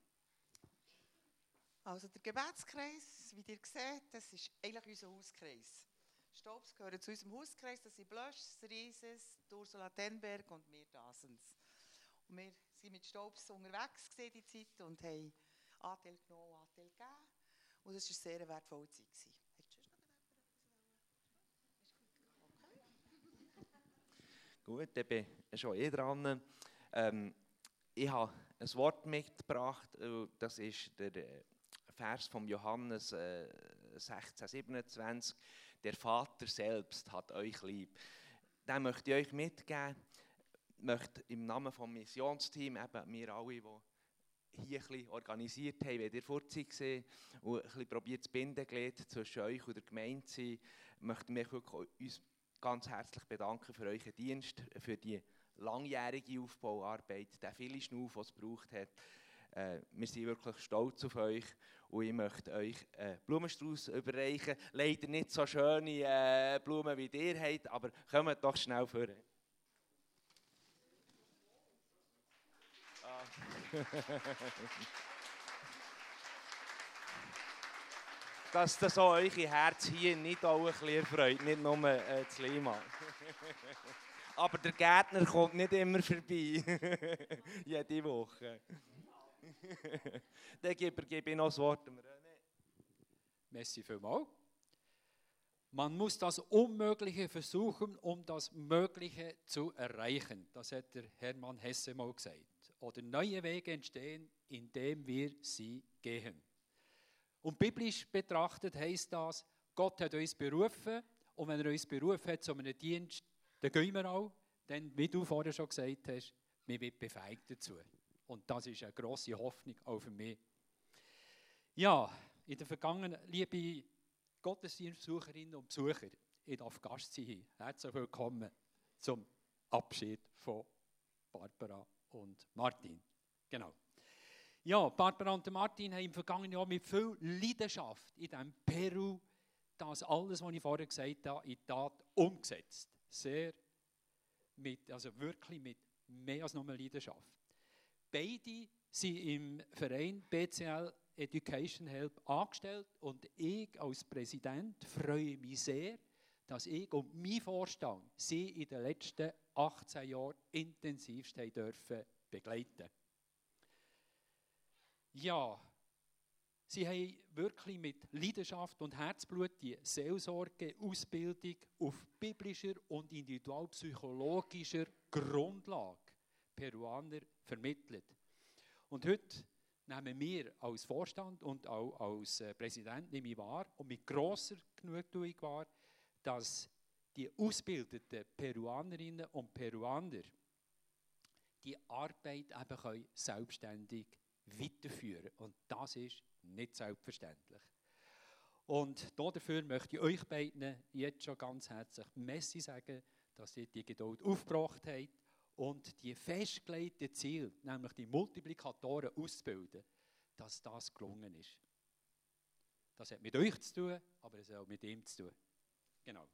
Also der Gebetskreis, wie ihr seht, das ist eigentlich unser Hauskreis. Staubs gehören zu unserem Hauskreis, das sind Blöschs, Rieses, Ursula Tenberg und wir Dasens. Und wir waren mit Staubs unterwegs die Zeit und haben Anteil genommen und Anteil gegeben. Und das war eine sehr wertvolle Zeit. Gut, dann bin ich schon eh dran. Ähm, ich habe ein Wort mitgebracht, das ist der Vers von Johannes äh, sechzehn siebenundzwanzig. Der Vater selbst hat euch lieb. Den möchte ich euch mitgeben. Ich möchte im Namen des Missionsteams, eben wir alle, die hier ein bisschen organisiert haben, wenn ihr vorzeit gesehen und ein bisschen probiert das Bindeglied zwischen euch und der Gemeinde zu sein, möchten wir wirklich uns ganz herzlich bedanken für euren Dienst, für die langjährige Aufbauarbeit, der viele Schnuff, den es gebraucht hat. Äh, wir sind wirklich stolz auf euch und ich möchte euch einen Blumenstrauß überreichen. Leider nicht so schöne äh, Blumen, wie ihr habt, aber kommt doch schnell vor. Ah. Dass das auch euer Herz hier nicht auch ein bisschen erfreut, nicht nur äh, das Lima. Aber der Gärtner kommt nicht immer vorbei, jede Woche. Dann gebe, gebe ich noch das Wort dem René. Merci vielmals. Man muss das Unmögliche versuchen, um das Mögliche zu erreichen. Das hat der Hermann Hesse mal gesagt. Oder neue Wege entstehen, indem wir sie gehen. Und biblisch betrachtet heisst das, Gott hat uns berufen und wenn er uns berufen hat zu einem Dienst, dann gehen wir auch, denn wie du vorher schon gesagt hast, wir werden befähigt dazu. Und das ist eine grosse Hoffnung auch für mich. Ja, in der vergangenen, liebe Gottesdienstbesucherinnen und Besucher, ich darf Gast sein. Herzlich willkommen zum Abschied von Barbara und Martin. Genau. Ja, Barbara und Martin haben im vergangenen Jahr mit viel Leidenschaft in diesem Peru das alles, was ich vorher gesagt habe, in die Tat umgesetzt. Sehr, mit, also wirklich mit mehr als nur Leidenschaft. Beide sind im Verein B C L Education Help angestellt und ich als Präsident freue mich sehr, dass ich und mein Vorstand sie in den letzten achtzehn Jahren intensivst haben dürfen begleiten. Ja, sie haben wirklich mit Leidenschaft und Herzblut die Seelsorge, Ausbildung auf biblischer und individualpsychologischer Grundlage Peruaner vermittelt. Und heute nehmen wir als Vorstand und auch als Präsident nehme ich wahr und mit grosser Genugtuung wahr, dass die ausgebildeten Peruanerinnen und Peruaner die Arbeit eben können selbstständig weiterführen. Und das ist nicht selbstverständlich. Und dafür möchte ich euch beiden jetzt schon ganz herzlich Merci sagen, dass ihr die Geduld aufgebracht habt und die festgelegten Ziele, nämlich die Multiplikatoren auszubilden, dass das gelungen ist. Das hat mit euch zu tun, aber es hat auch mit ihm zu tun. Genau.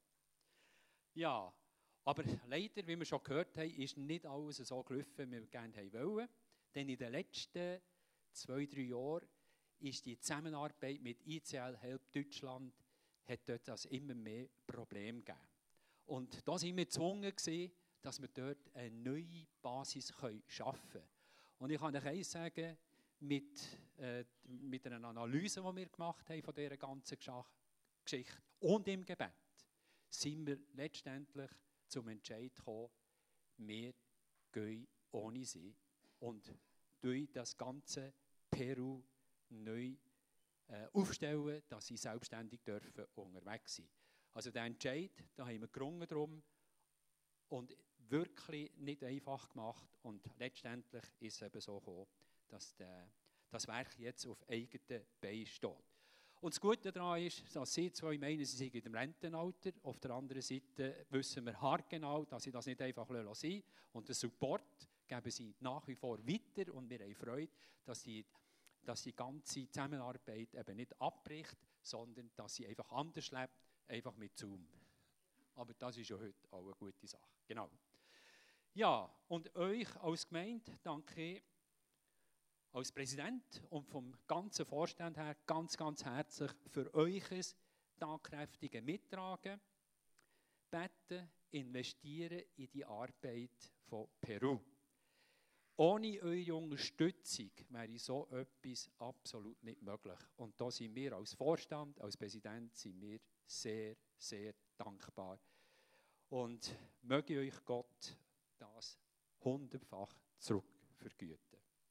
Ja, aber leider, wie wir schon gehört haben, ist nicht alles so gelaufen, wie wir gerne wollen. Denn in den letzten zwei, drei Jahren ist die Zusammenarbeit mit I C L Help Deutschland, hat dort das immer mehr Probleme gegeben. Und da sind wir gezwungen gewesen, dass wir dort eine neue Basis schaffen können. Und ich kann euch eins sagen, mit, äh, mit einer Analyse, die wir gemacht haben von dieser ganzen Geschichte und im Gebet, sind wir letztendlich zum Entscheid gekommen, wir gehen ohne sie und durch das ganze Peru neu äh, aufstellen, dass sie selbstständig dürfen unterwegs sein. Also der Entscheid, da haben wir gerungen drum und wirklich nicht einfach gemacht und letztendlich ist es eben so gekommen, dass der, das Werk jetzt auf eigenen Beinen steht. Und das Gute daran ist, dass Sie zwei meinen, Sie sind in dem Rentenalter. Auf der anderen Seite wissen wir haargenau, dass Sie das nicht einfach sein lassen. Und den Support geben Sie nach wie vor weiter. Und wir haben Freude, dass die, dass die ganze Zusammenarbeit eben nicht abbricht, sondern dass sie einfach anders lebt, einfach mit Zoom. Aber das ist ja heute auch eine gute Sache. Genau. Ja, und euch als Gemeinde danke ich als Präsident und vom ganzen Vorstand her ganz, ganz herzlich für euch tatkräftige Mittragen, beten, investieren in die Arbeit von Peru. Ohne eure Unterstützung wäre so etwas absolut nicht möglich. Und da sind wir als Vorstand, als Präsident, sind wir sehr, sehr dankbar. Und möge euch Gott das hundertfach zurückvergüten.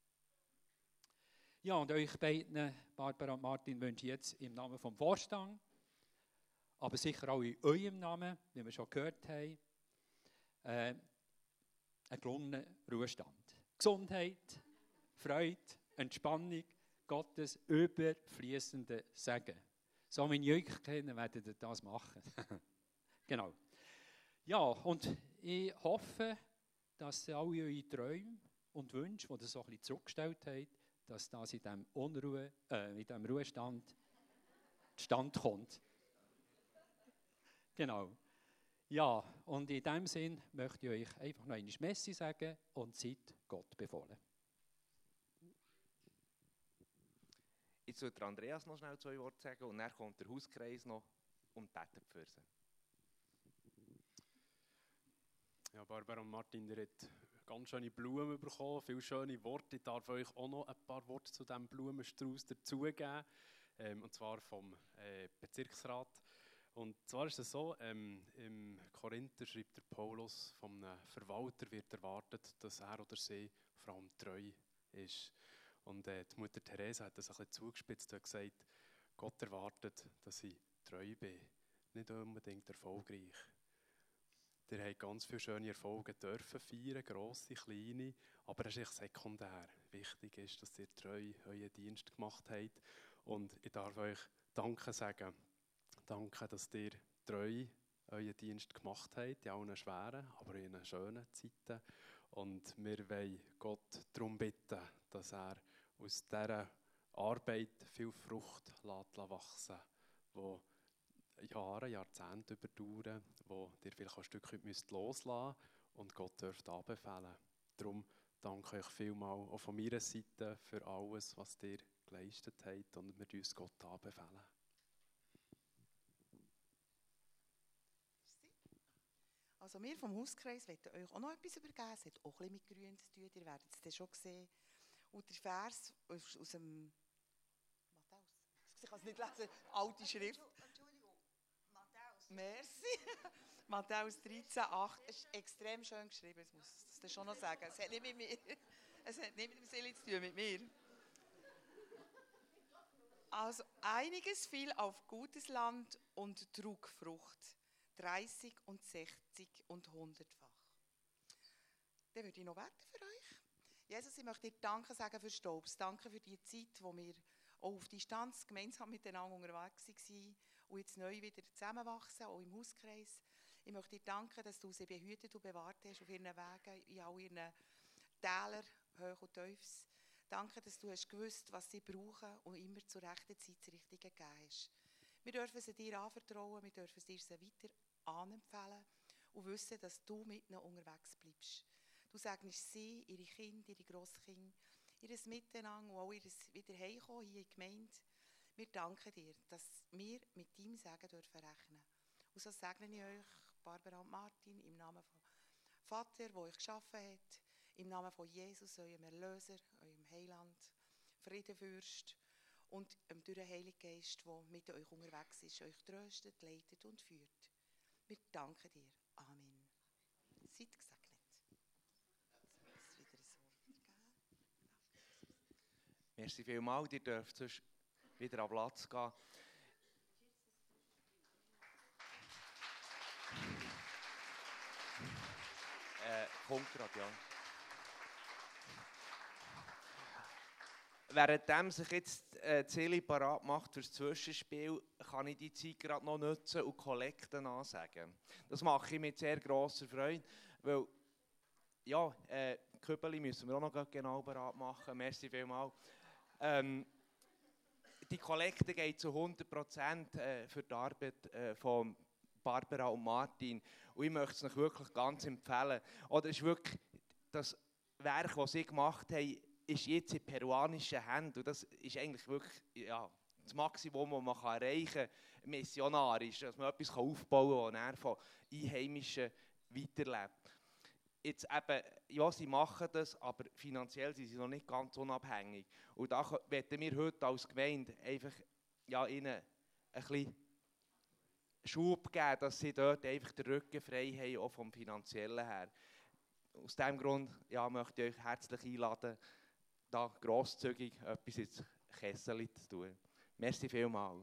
Ja, und euch beiden, Barbara und Martin, wünsche ich jetzt im Namen vom Vorstand, aber sicher auch in eurem Namen, wie wir schon gehört haben, äh, einen gelungenen Ruhestand. Gesundheit, Freude, Entspannung, Gottes überfließende Segen. So wie ich euch kenne, werdet ihr das machen. Genau. Ja, und ich hoffe, dass alle eure Träume und Wünsche, die ihr so ein bisschen zurückgestellt habt, dass das in diesem, Unruhe, äh, in diesem Ruhestand zustande kommt. Genau. Ja, und in diesem Sinn möchte ich euch einfach noch eine Messe sagen und seid Gott befohlen. Jetzt wird Andreas noch schnell zwei Worte sagen und dann kommt der Hauskreis noch und betet für sie. Ja, Barbara und Martin, ihr habt ganz schöne Blumen bekommen, viele schöne Worte. Ich darf euch auch noch ein paar Worte zu diesem Blumenstrauß dazugeben, ähm, und zwar vom äh, Bezirksrat. Und zwar ist es so, ähm, im Korinther schreibt der Paulus, von einem Verwalter wird erwartet, dass er oder sie vor allem treu ist. Und äh, die Mutter Therese hat das ein bisschen zugespitzt und gesagt, Gott erwartet, dass ich treu bin, nicht unbedingt erfolgreich. Ihr habt ganz viele schöne Erfolge dürfen feiern, grosse, kleine, aber es ist echt sekundär. Wichtig ist, dass ihr treu euren Dienst gemacht habt. Und ich darf euch Danke sagen. Danke, dass ihr treu euren Dienst gemacht habt, in allen schweren, aber in allen schönen Zeiten. Und wir wollen Gott darum bitten, dass er aus dieser Arbeit viel Frucht lässt wachsen lässt, die Jahre, Jahrzehnte überdauern, wo ihr vielleicht ein Stück loslassen müsst und Gott dürft anbefehlen. Darum danke ich euch vielmals auch von meiner Seite für alles, was ihr geleistet habt und wir uns Gott anbefehlen. Also wir vom Hauskreis wollen euch auch noch etwas übergeben. Es hat auch ein bisschen mit Grün zu tun, ihr werdet es dann schon sehen. Und der Vers aus, aus dem Matthäus, ich kann es nicht lesen, alte Schrift. Entschuldigung, Matthäus. Merci. Matthäus dreizehn, acht, es ist extrem schön geschrieben, das muss ich das schon noch sagen. Es hat nicht mit mir, es hat nicht mit dem Silli zu tun, mit mir. Also einiges fiel auf gutes Land und trug Frucht. dreißig und sechzig und hundertfach. Dann würde ich noch beten für euch. Jesus, ich möchte dir Danke sagen für Staubs. Danke für die Zeit, wo wir auch auf Distanz gemeinsam miteinander unterwegs waren und jetzt neu wieder zusammenwachsen, auch im Hauskreis. Ich möchte dir danken, dass du sie behütet und bewahrt hast auf ihren Wegen, in all ihren Tälern, hoch und tiefs. Danke, dass du hast gewusst, was sie brauchen und immer zur rechten Zeit das Richtige gegeben hast. Wir dürfen sie dir anvertrauen, wir dürfen sie dir weiter anempfehlen und wissen, dass du mit ihnen unterwegs bleibst. Du segnest sie, ihre Kinder, ihre Grosskinder, ihr Miteinander und auch ihr wieder heimkommen hier in der Gemeinde. Wir danken dir, dass wir mit deinem Segen dürfen rechnen. Und so segne ich euch, Barbara und Martin, im Namen von Vater, der euch geschaffen hat, im Namen von Jesus, eurem Erlöser, eurem Heiland, Friedenfürst und ähm, durch den Heiligen Geist, der mit euch unterwegs ist, euch tröstet, leitet und führt. Wir danken dir. Amen. Seid gesegnet. Jetzt muss es wieder ein Wort geben. Merci vielmals, ihr dürft sonst wieder an Platz gehen. Äh, kommt gerade, ja. Währenddem sich jetzt äh, Zeli parat macht für das Zwischenspiel, kann ich die Zeit gerade noch nutzen und Kollekten ansagen. Das mache ich mit sehr grosser Freude, weil ja, äh, Kübeli müssen wir auch noch genau parat machen. Merci vielmals. Ähm, die Kollekte geht zu hundert Prozent äh, für die Arbeit äh, von Barbara und Martin. Und ich möchte es euch wirklich ganz empfehlen. Oder ist wirklich das Werk, das sie gemacht haben, ist jetzt in peruanischen Händen. Und das ist eigentlich wirklich ja, das Maximum, das man erreichen kann, missionarisch, dass man etwas aufbauen kann, das von Einheimischen weiterlebt. Jetzt eben, ja, sie machen das, aber finanziell sind sie noch nicht ganz unabhängig. Und da wollen wir heute als Gemeinde einfach ja, ihnen ein bisschen Schub geben, dass sie dort einfach den Rücken frei haben, auch vom Finanziellen her. Aus diesem Grund ja, möchte ich euch herzlich einladen, da grosszügig etwas ins Kessel zu tun. Merci vielmals.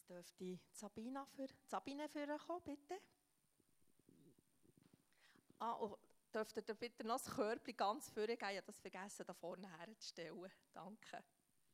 Jetzt dürfte Sabina für, Sabine vorkommen, bitte. Ah, und dürftet ihr bitte noch das Körbchen ganz vorgehen? Ich habe das vergessen, da vorne herzustellen. Danke.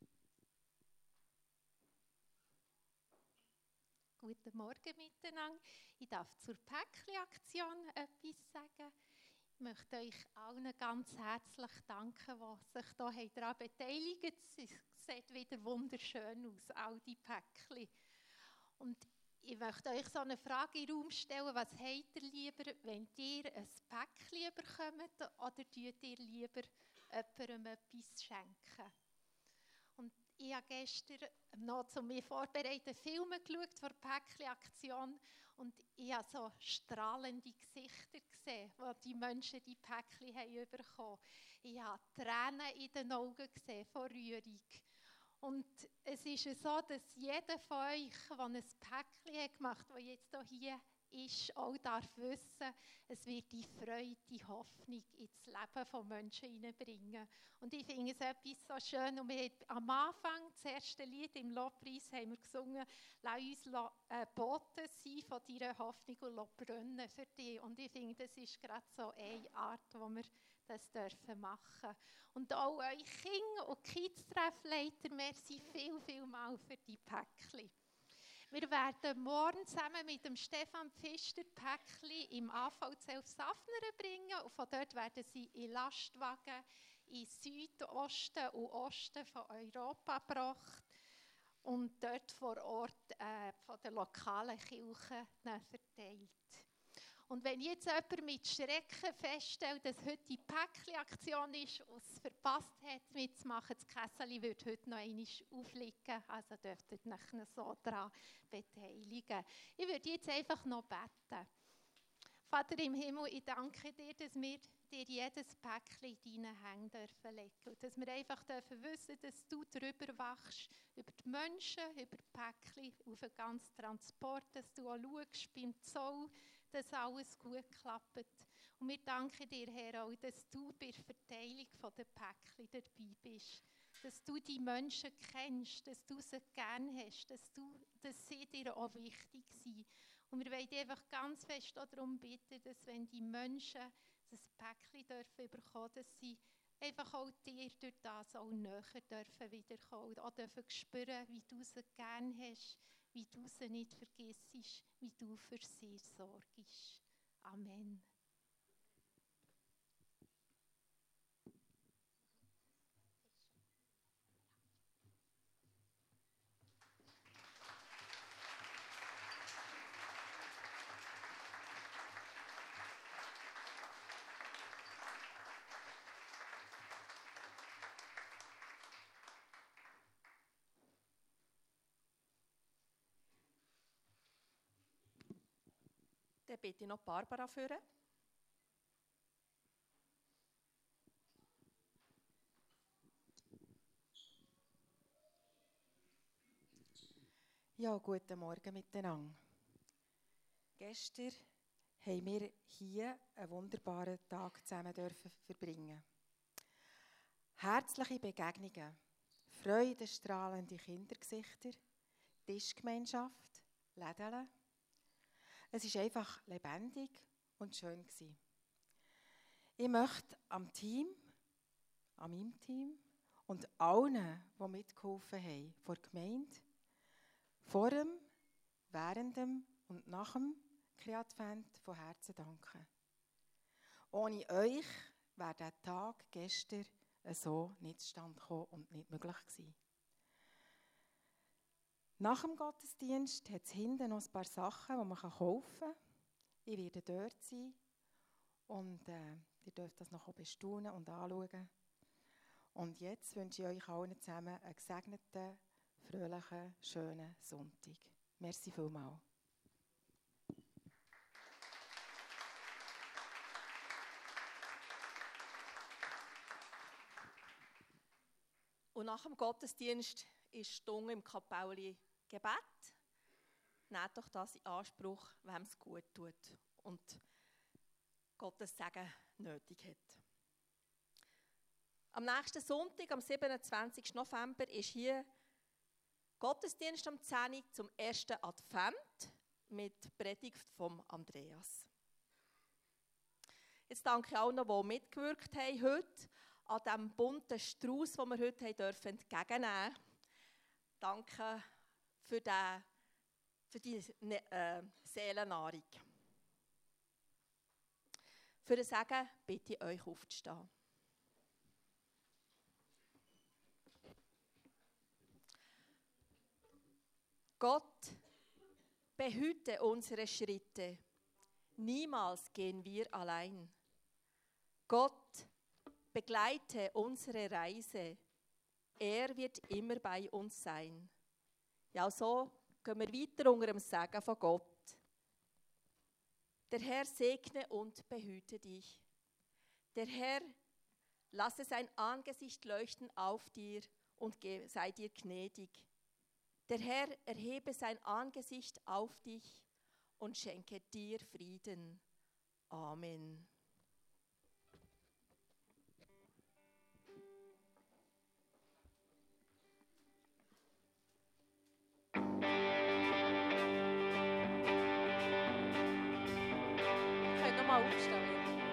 Guten Morgen miteinander. Ich darf zur Päckli-Aktion etwas sagen. Ich möchte euch allen ganz herzlich danken, die sich hier daran beteiligt haben. Es sieht wieder wunderschön aus, all die Päckli. Und ich möchte euch so eine Frage in den Raum stellen. Was habt ihr lieber, wenn ihr ein Päckli bekommt oder tut ihr lieber jemandem etwas schenken? Und ich habe gestern noch zu mir vorbereiteten Filme geschaut vor der Päckli-Aktion und ich habe so strahlende Gesichter gesehen, wo die Menschen die Päckli haben bekommen. Ich habe Tränen in den Augen gesehen von Rührung. Und es ist so, dass jeder von euch, der ein Päckli gemacht hat, das jetzt hier ist, auch darf wissen, es wird die Freude, die Hoffnung ins Leben von Menschen hineinbringen. Und ich finde es etwas so schön. Und wir haben am Anfang, das erste Lied im Lobpreis, haben wir gesungen, «Lass uns äh, Boten sein von deiner Hoffnung und lass brennen für dich». Und ich finde, das ist gerade so eine Art, wo wir das dürfen machen. Und auch euch Kinder und Kids-Treffleiter, merci viel, viel mal für die Päckli. Wir werden morgen zusammen mit dem Stefan Pfister Päckli im A V C auf Safnern bringen. Und von dort werden sie in Lastwagen in Südosten und Osten von Europa gebracht und dort vor Ort äh, von den lokalen Kirchen verteilt. Und wenn jetzt jemand mit Schrecken feststellt, dass heute die Päckli-Aktion ist und es verpasst hat, mitzumachen, das Kesseli wird heute noch einmal aufliegen. Also dürft ihr euch so daran beteiligen. Ich würde jetzt einfach noch beten. Vater im Himmel, ich danke dir, dass wir dir jedes Päckchen in deine Hände dürfen legen. Und dass wir einfach dürfen wissen, dass du darüber wachst, über die Menschen, über die Päckchen, auf den ganzen Transport, dass du auch schaust beim Zoll, dass alles gut klappt. Und wir danken dir, Herr, auch, dass du bei der Verteilung der Päckchen dabei bist. Dass du die Menschen kennst, dass du sie gerne hast, dass, du, dass sie dir auch wichtig sind. Und wir wollen dich einfach ganz fest darum bitten, dass wenn die Menschen das Päckchen dürfen bekommen, dass sie einfach auch dir durch das auch näher dürfen wiederkommen. Und auch dürfen spüren, wie du sie gerne hast, wie du sie nicht vergisst, wie du für sie sorgst. Amen. Dann bitte ich noch Barbara führen. Ja, guten Morgen miteinander. Gestern haben wir hier einen wunderbaren Tag zusammen dürfen verbringen. Herzliche Begegnungen, freudestrahlende Kindergesichter, Tischgemeinschaft, Lädele. Es war einfach lebendig und schön gewesen. Ich möchte am Team, an meinem Team und allen, die mitgeholfen haben, vor der Gemeinde, vor dem, während dem und nach dem Kreativent von Herzen danken. Ohne euch wäre der Tag gestern so nicht zustande gekommen und nicht möglich gewesen. Nach dem Gottesdienst hat es hinten noch ein paar Sachen, die man kaufen kann. Ich werde dort sein und äh, ihr dürft das noch bestaunen und anschauen. Und jetzt wünsche ich euch allen zusammen einen gesegneten, fröhlichen, schönen Sonntag. Merci vielmals. Und nach dem Gottesdienst ist Stunde im Kapelli Gebet. Nehmt doch das in Anspruch, wem es gut tut und Gottes Segen nötig hat. Am nächsten Sonntag, am siebenundzwanzigsten November, ist hier Gottesdienst am zehn Uhr zum ersten Advent mit Predigt von Andreas. Jetzt danke ich allen, die mitgewirkt haben heute an diesem bunten Strauß, den wir heute entgegennehmen dürfen. Danke für, den, für die äh, Seelennahrung. Für das Sagen bitte ich euch aufzustehen. Gott, behüte unsere Schritte. Niemals gehen wir allein. Gott, begleite unsere Reise. Er wird immer bei uns sein. Ja, so gehen wir weiter unter dem Segen von Gott. Der Herr segne und behüte dich. Der Herr lasse sein Angesicht leuchten auf dir und sei dir gnädig. Der Herr erhebe sein Angesicht auf dich und schenke dir Frieden. Amen. Könnt ihr mal aufstehen?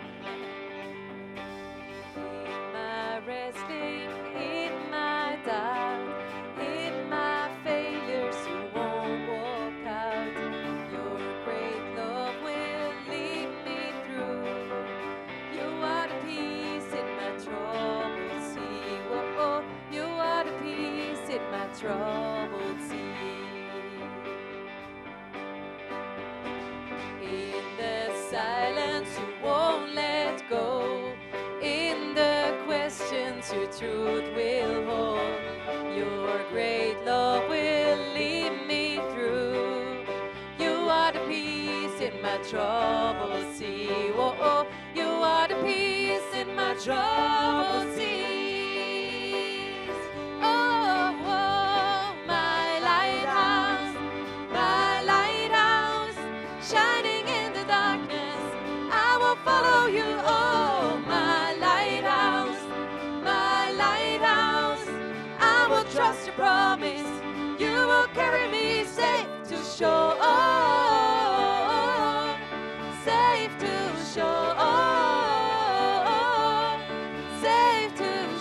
In my wrestling, in my doubt, in my failures, you won't walk out. Your great love will lead me through. You are the peace in my troubled sea. Oh, oh, you are the peace in my troubled sea. In the silence, you won't let go. In the questions, your truth will hold. Your great love will lead me through. You are the peace in my troubled sea. Oh, oh, you are the peace in my troubled seas. Oh, oh, my lighthouse, my lighthouse, shining in the darkness, I will follow you. Oh, my lighthouse, my lighthouse, I will trust your promise. You will carry me safe to shore, safe to shore, safe to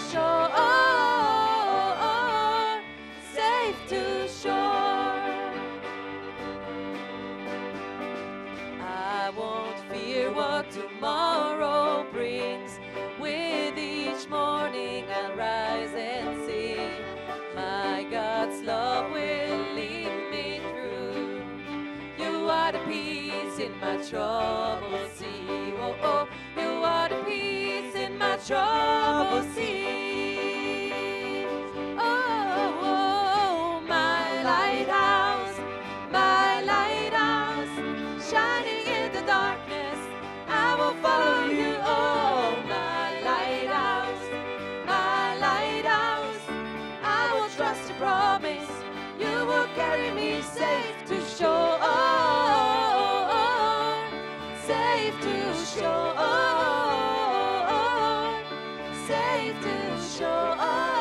shore, safe to shore. I won't fear what tomorrow brings. With each morning I'll rise and sing. My God's love will lead me through. You are the peace in my troubled sea. Oh, oh, you are the peace in my troubled sea. Oh, oh, my lighthouse, my lighthouse, shining in the darkness, I will follow you. Oh, my lighthouse, my lighthouse, I will trust your promise. You will carry me safe to shore, safe to shore, safe to shore,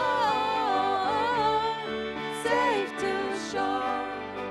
safe to shore.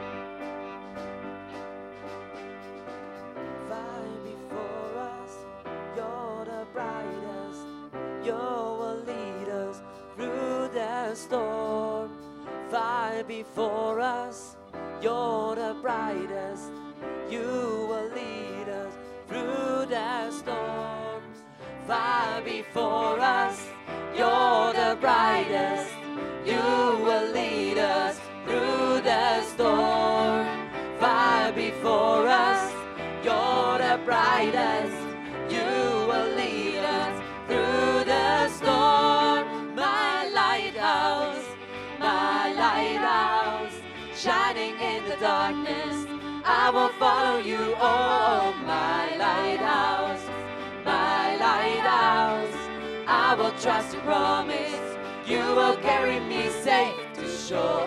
Fly before us, you're the brightest. You will lead us through the storm. Fly before us, you're the brightest. You will lead us through the storms. Fly before us, you're the brightest. You will lead us through the storm. Fly before us, you're the brightest. You will lead us through the storm. My lighthouse, my lighthouse, shining in the darkness, I will follow you. Oh, my lighthouse, my lighthouse, I will trust your promise. You will carry me safe to shore,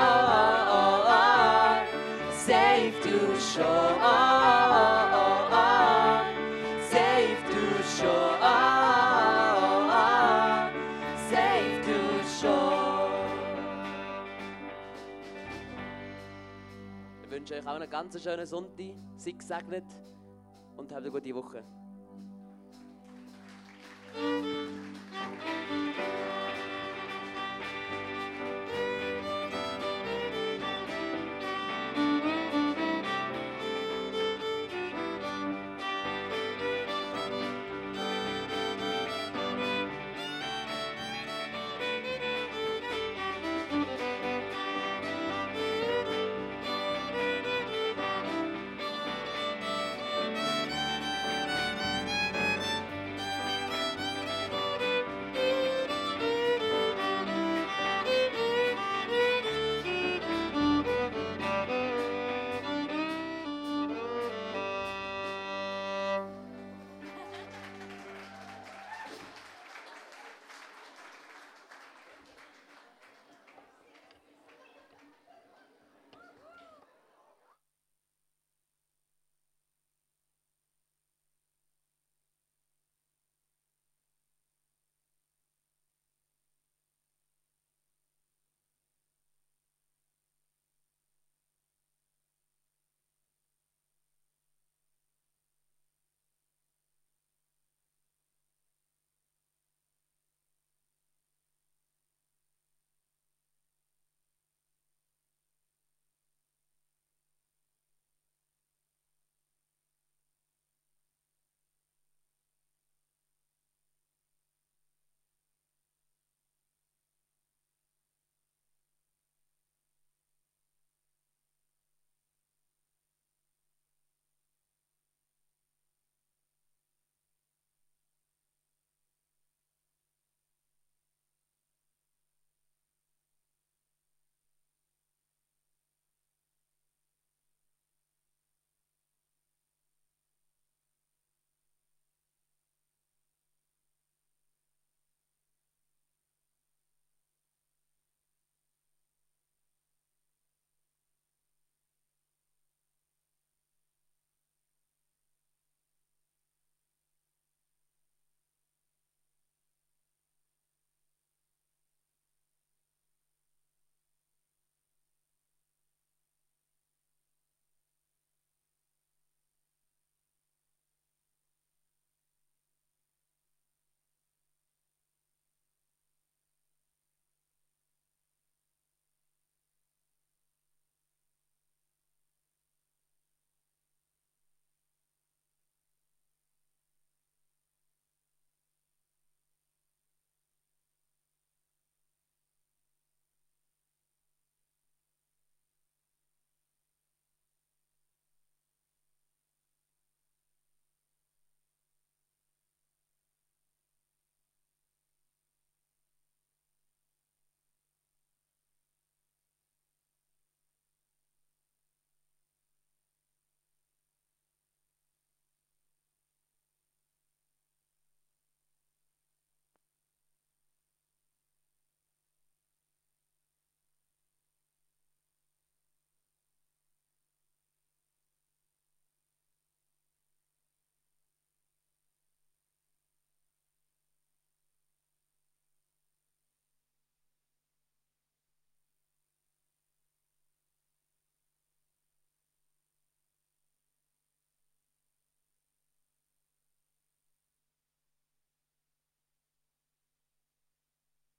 safe to shore, safe to shore, safe to shore. euch auch einen ganz schönen Sonntag. Seid gesegnet und habt eine gute Woche.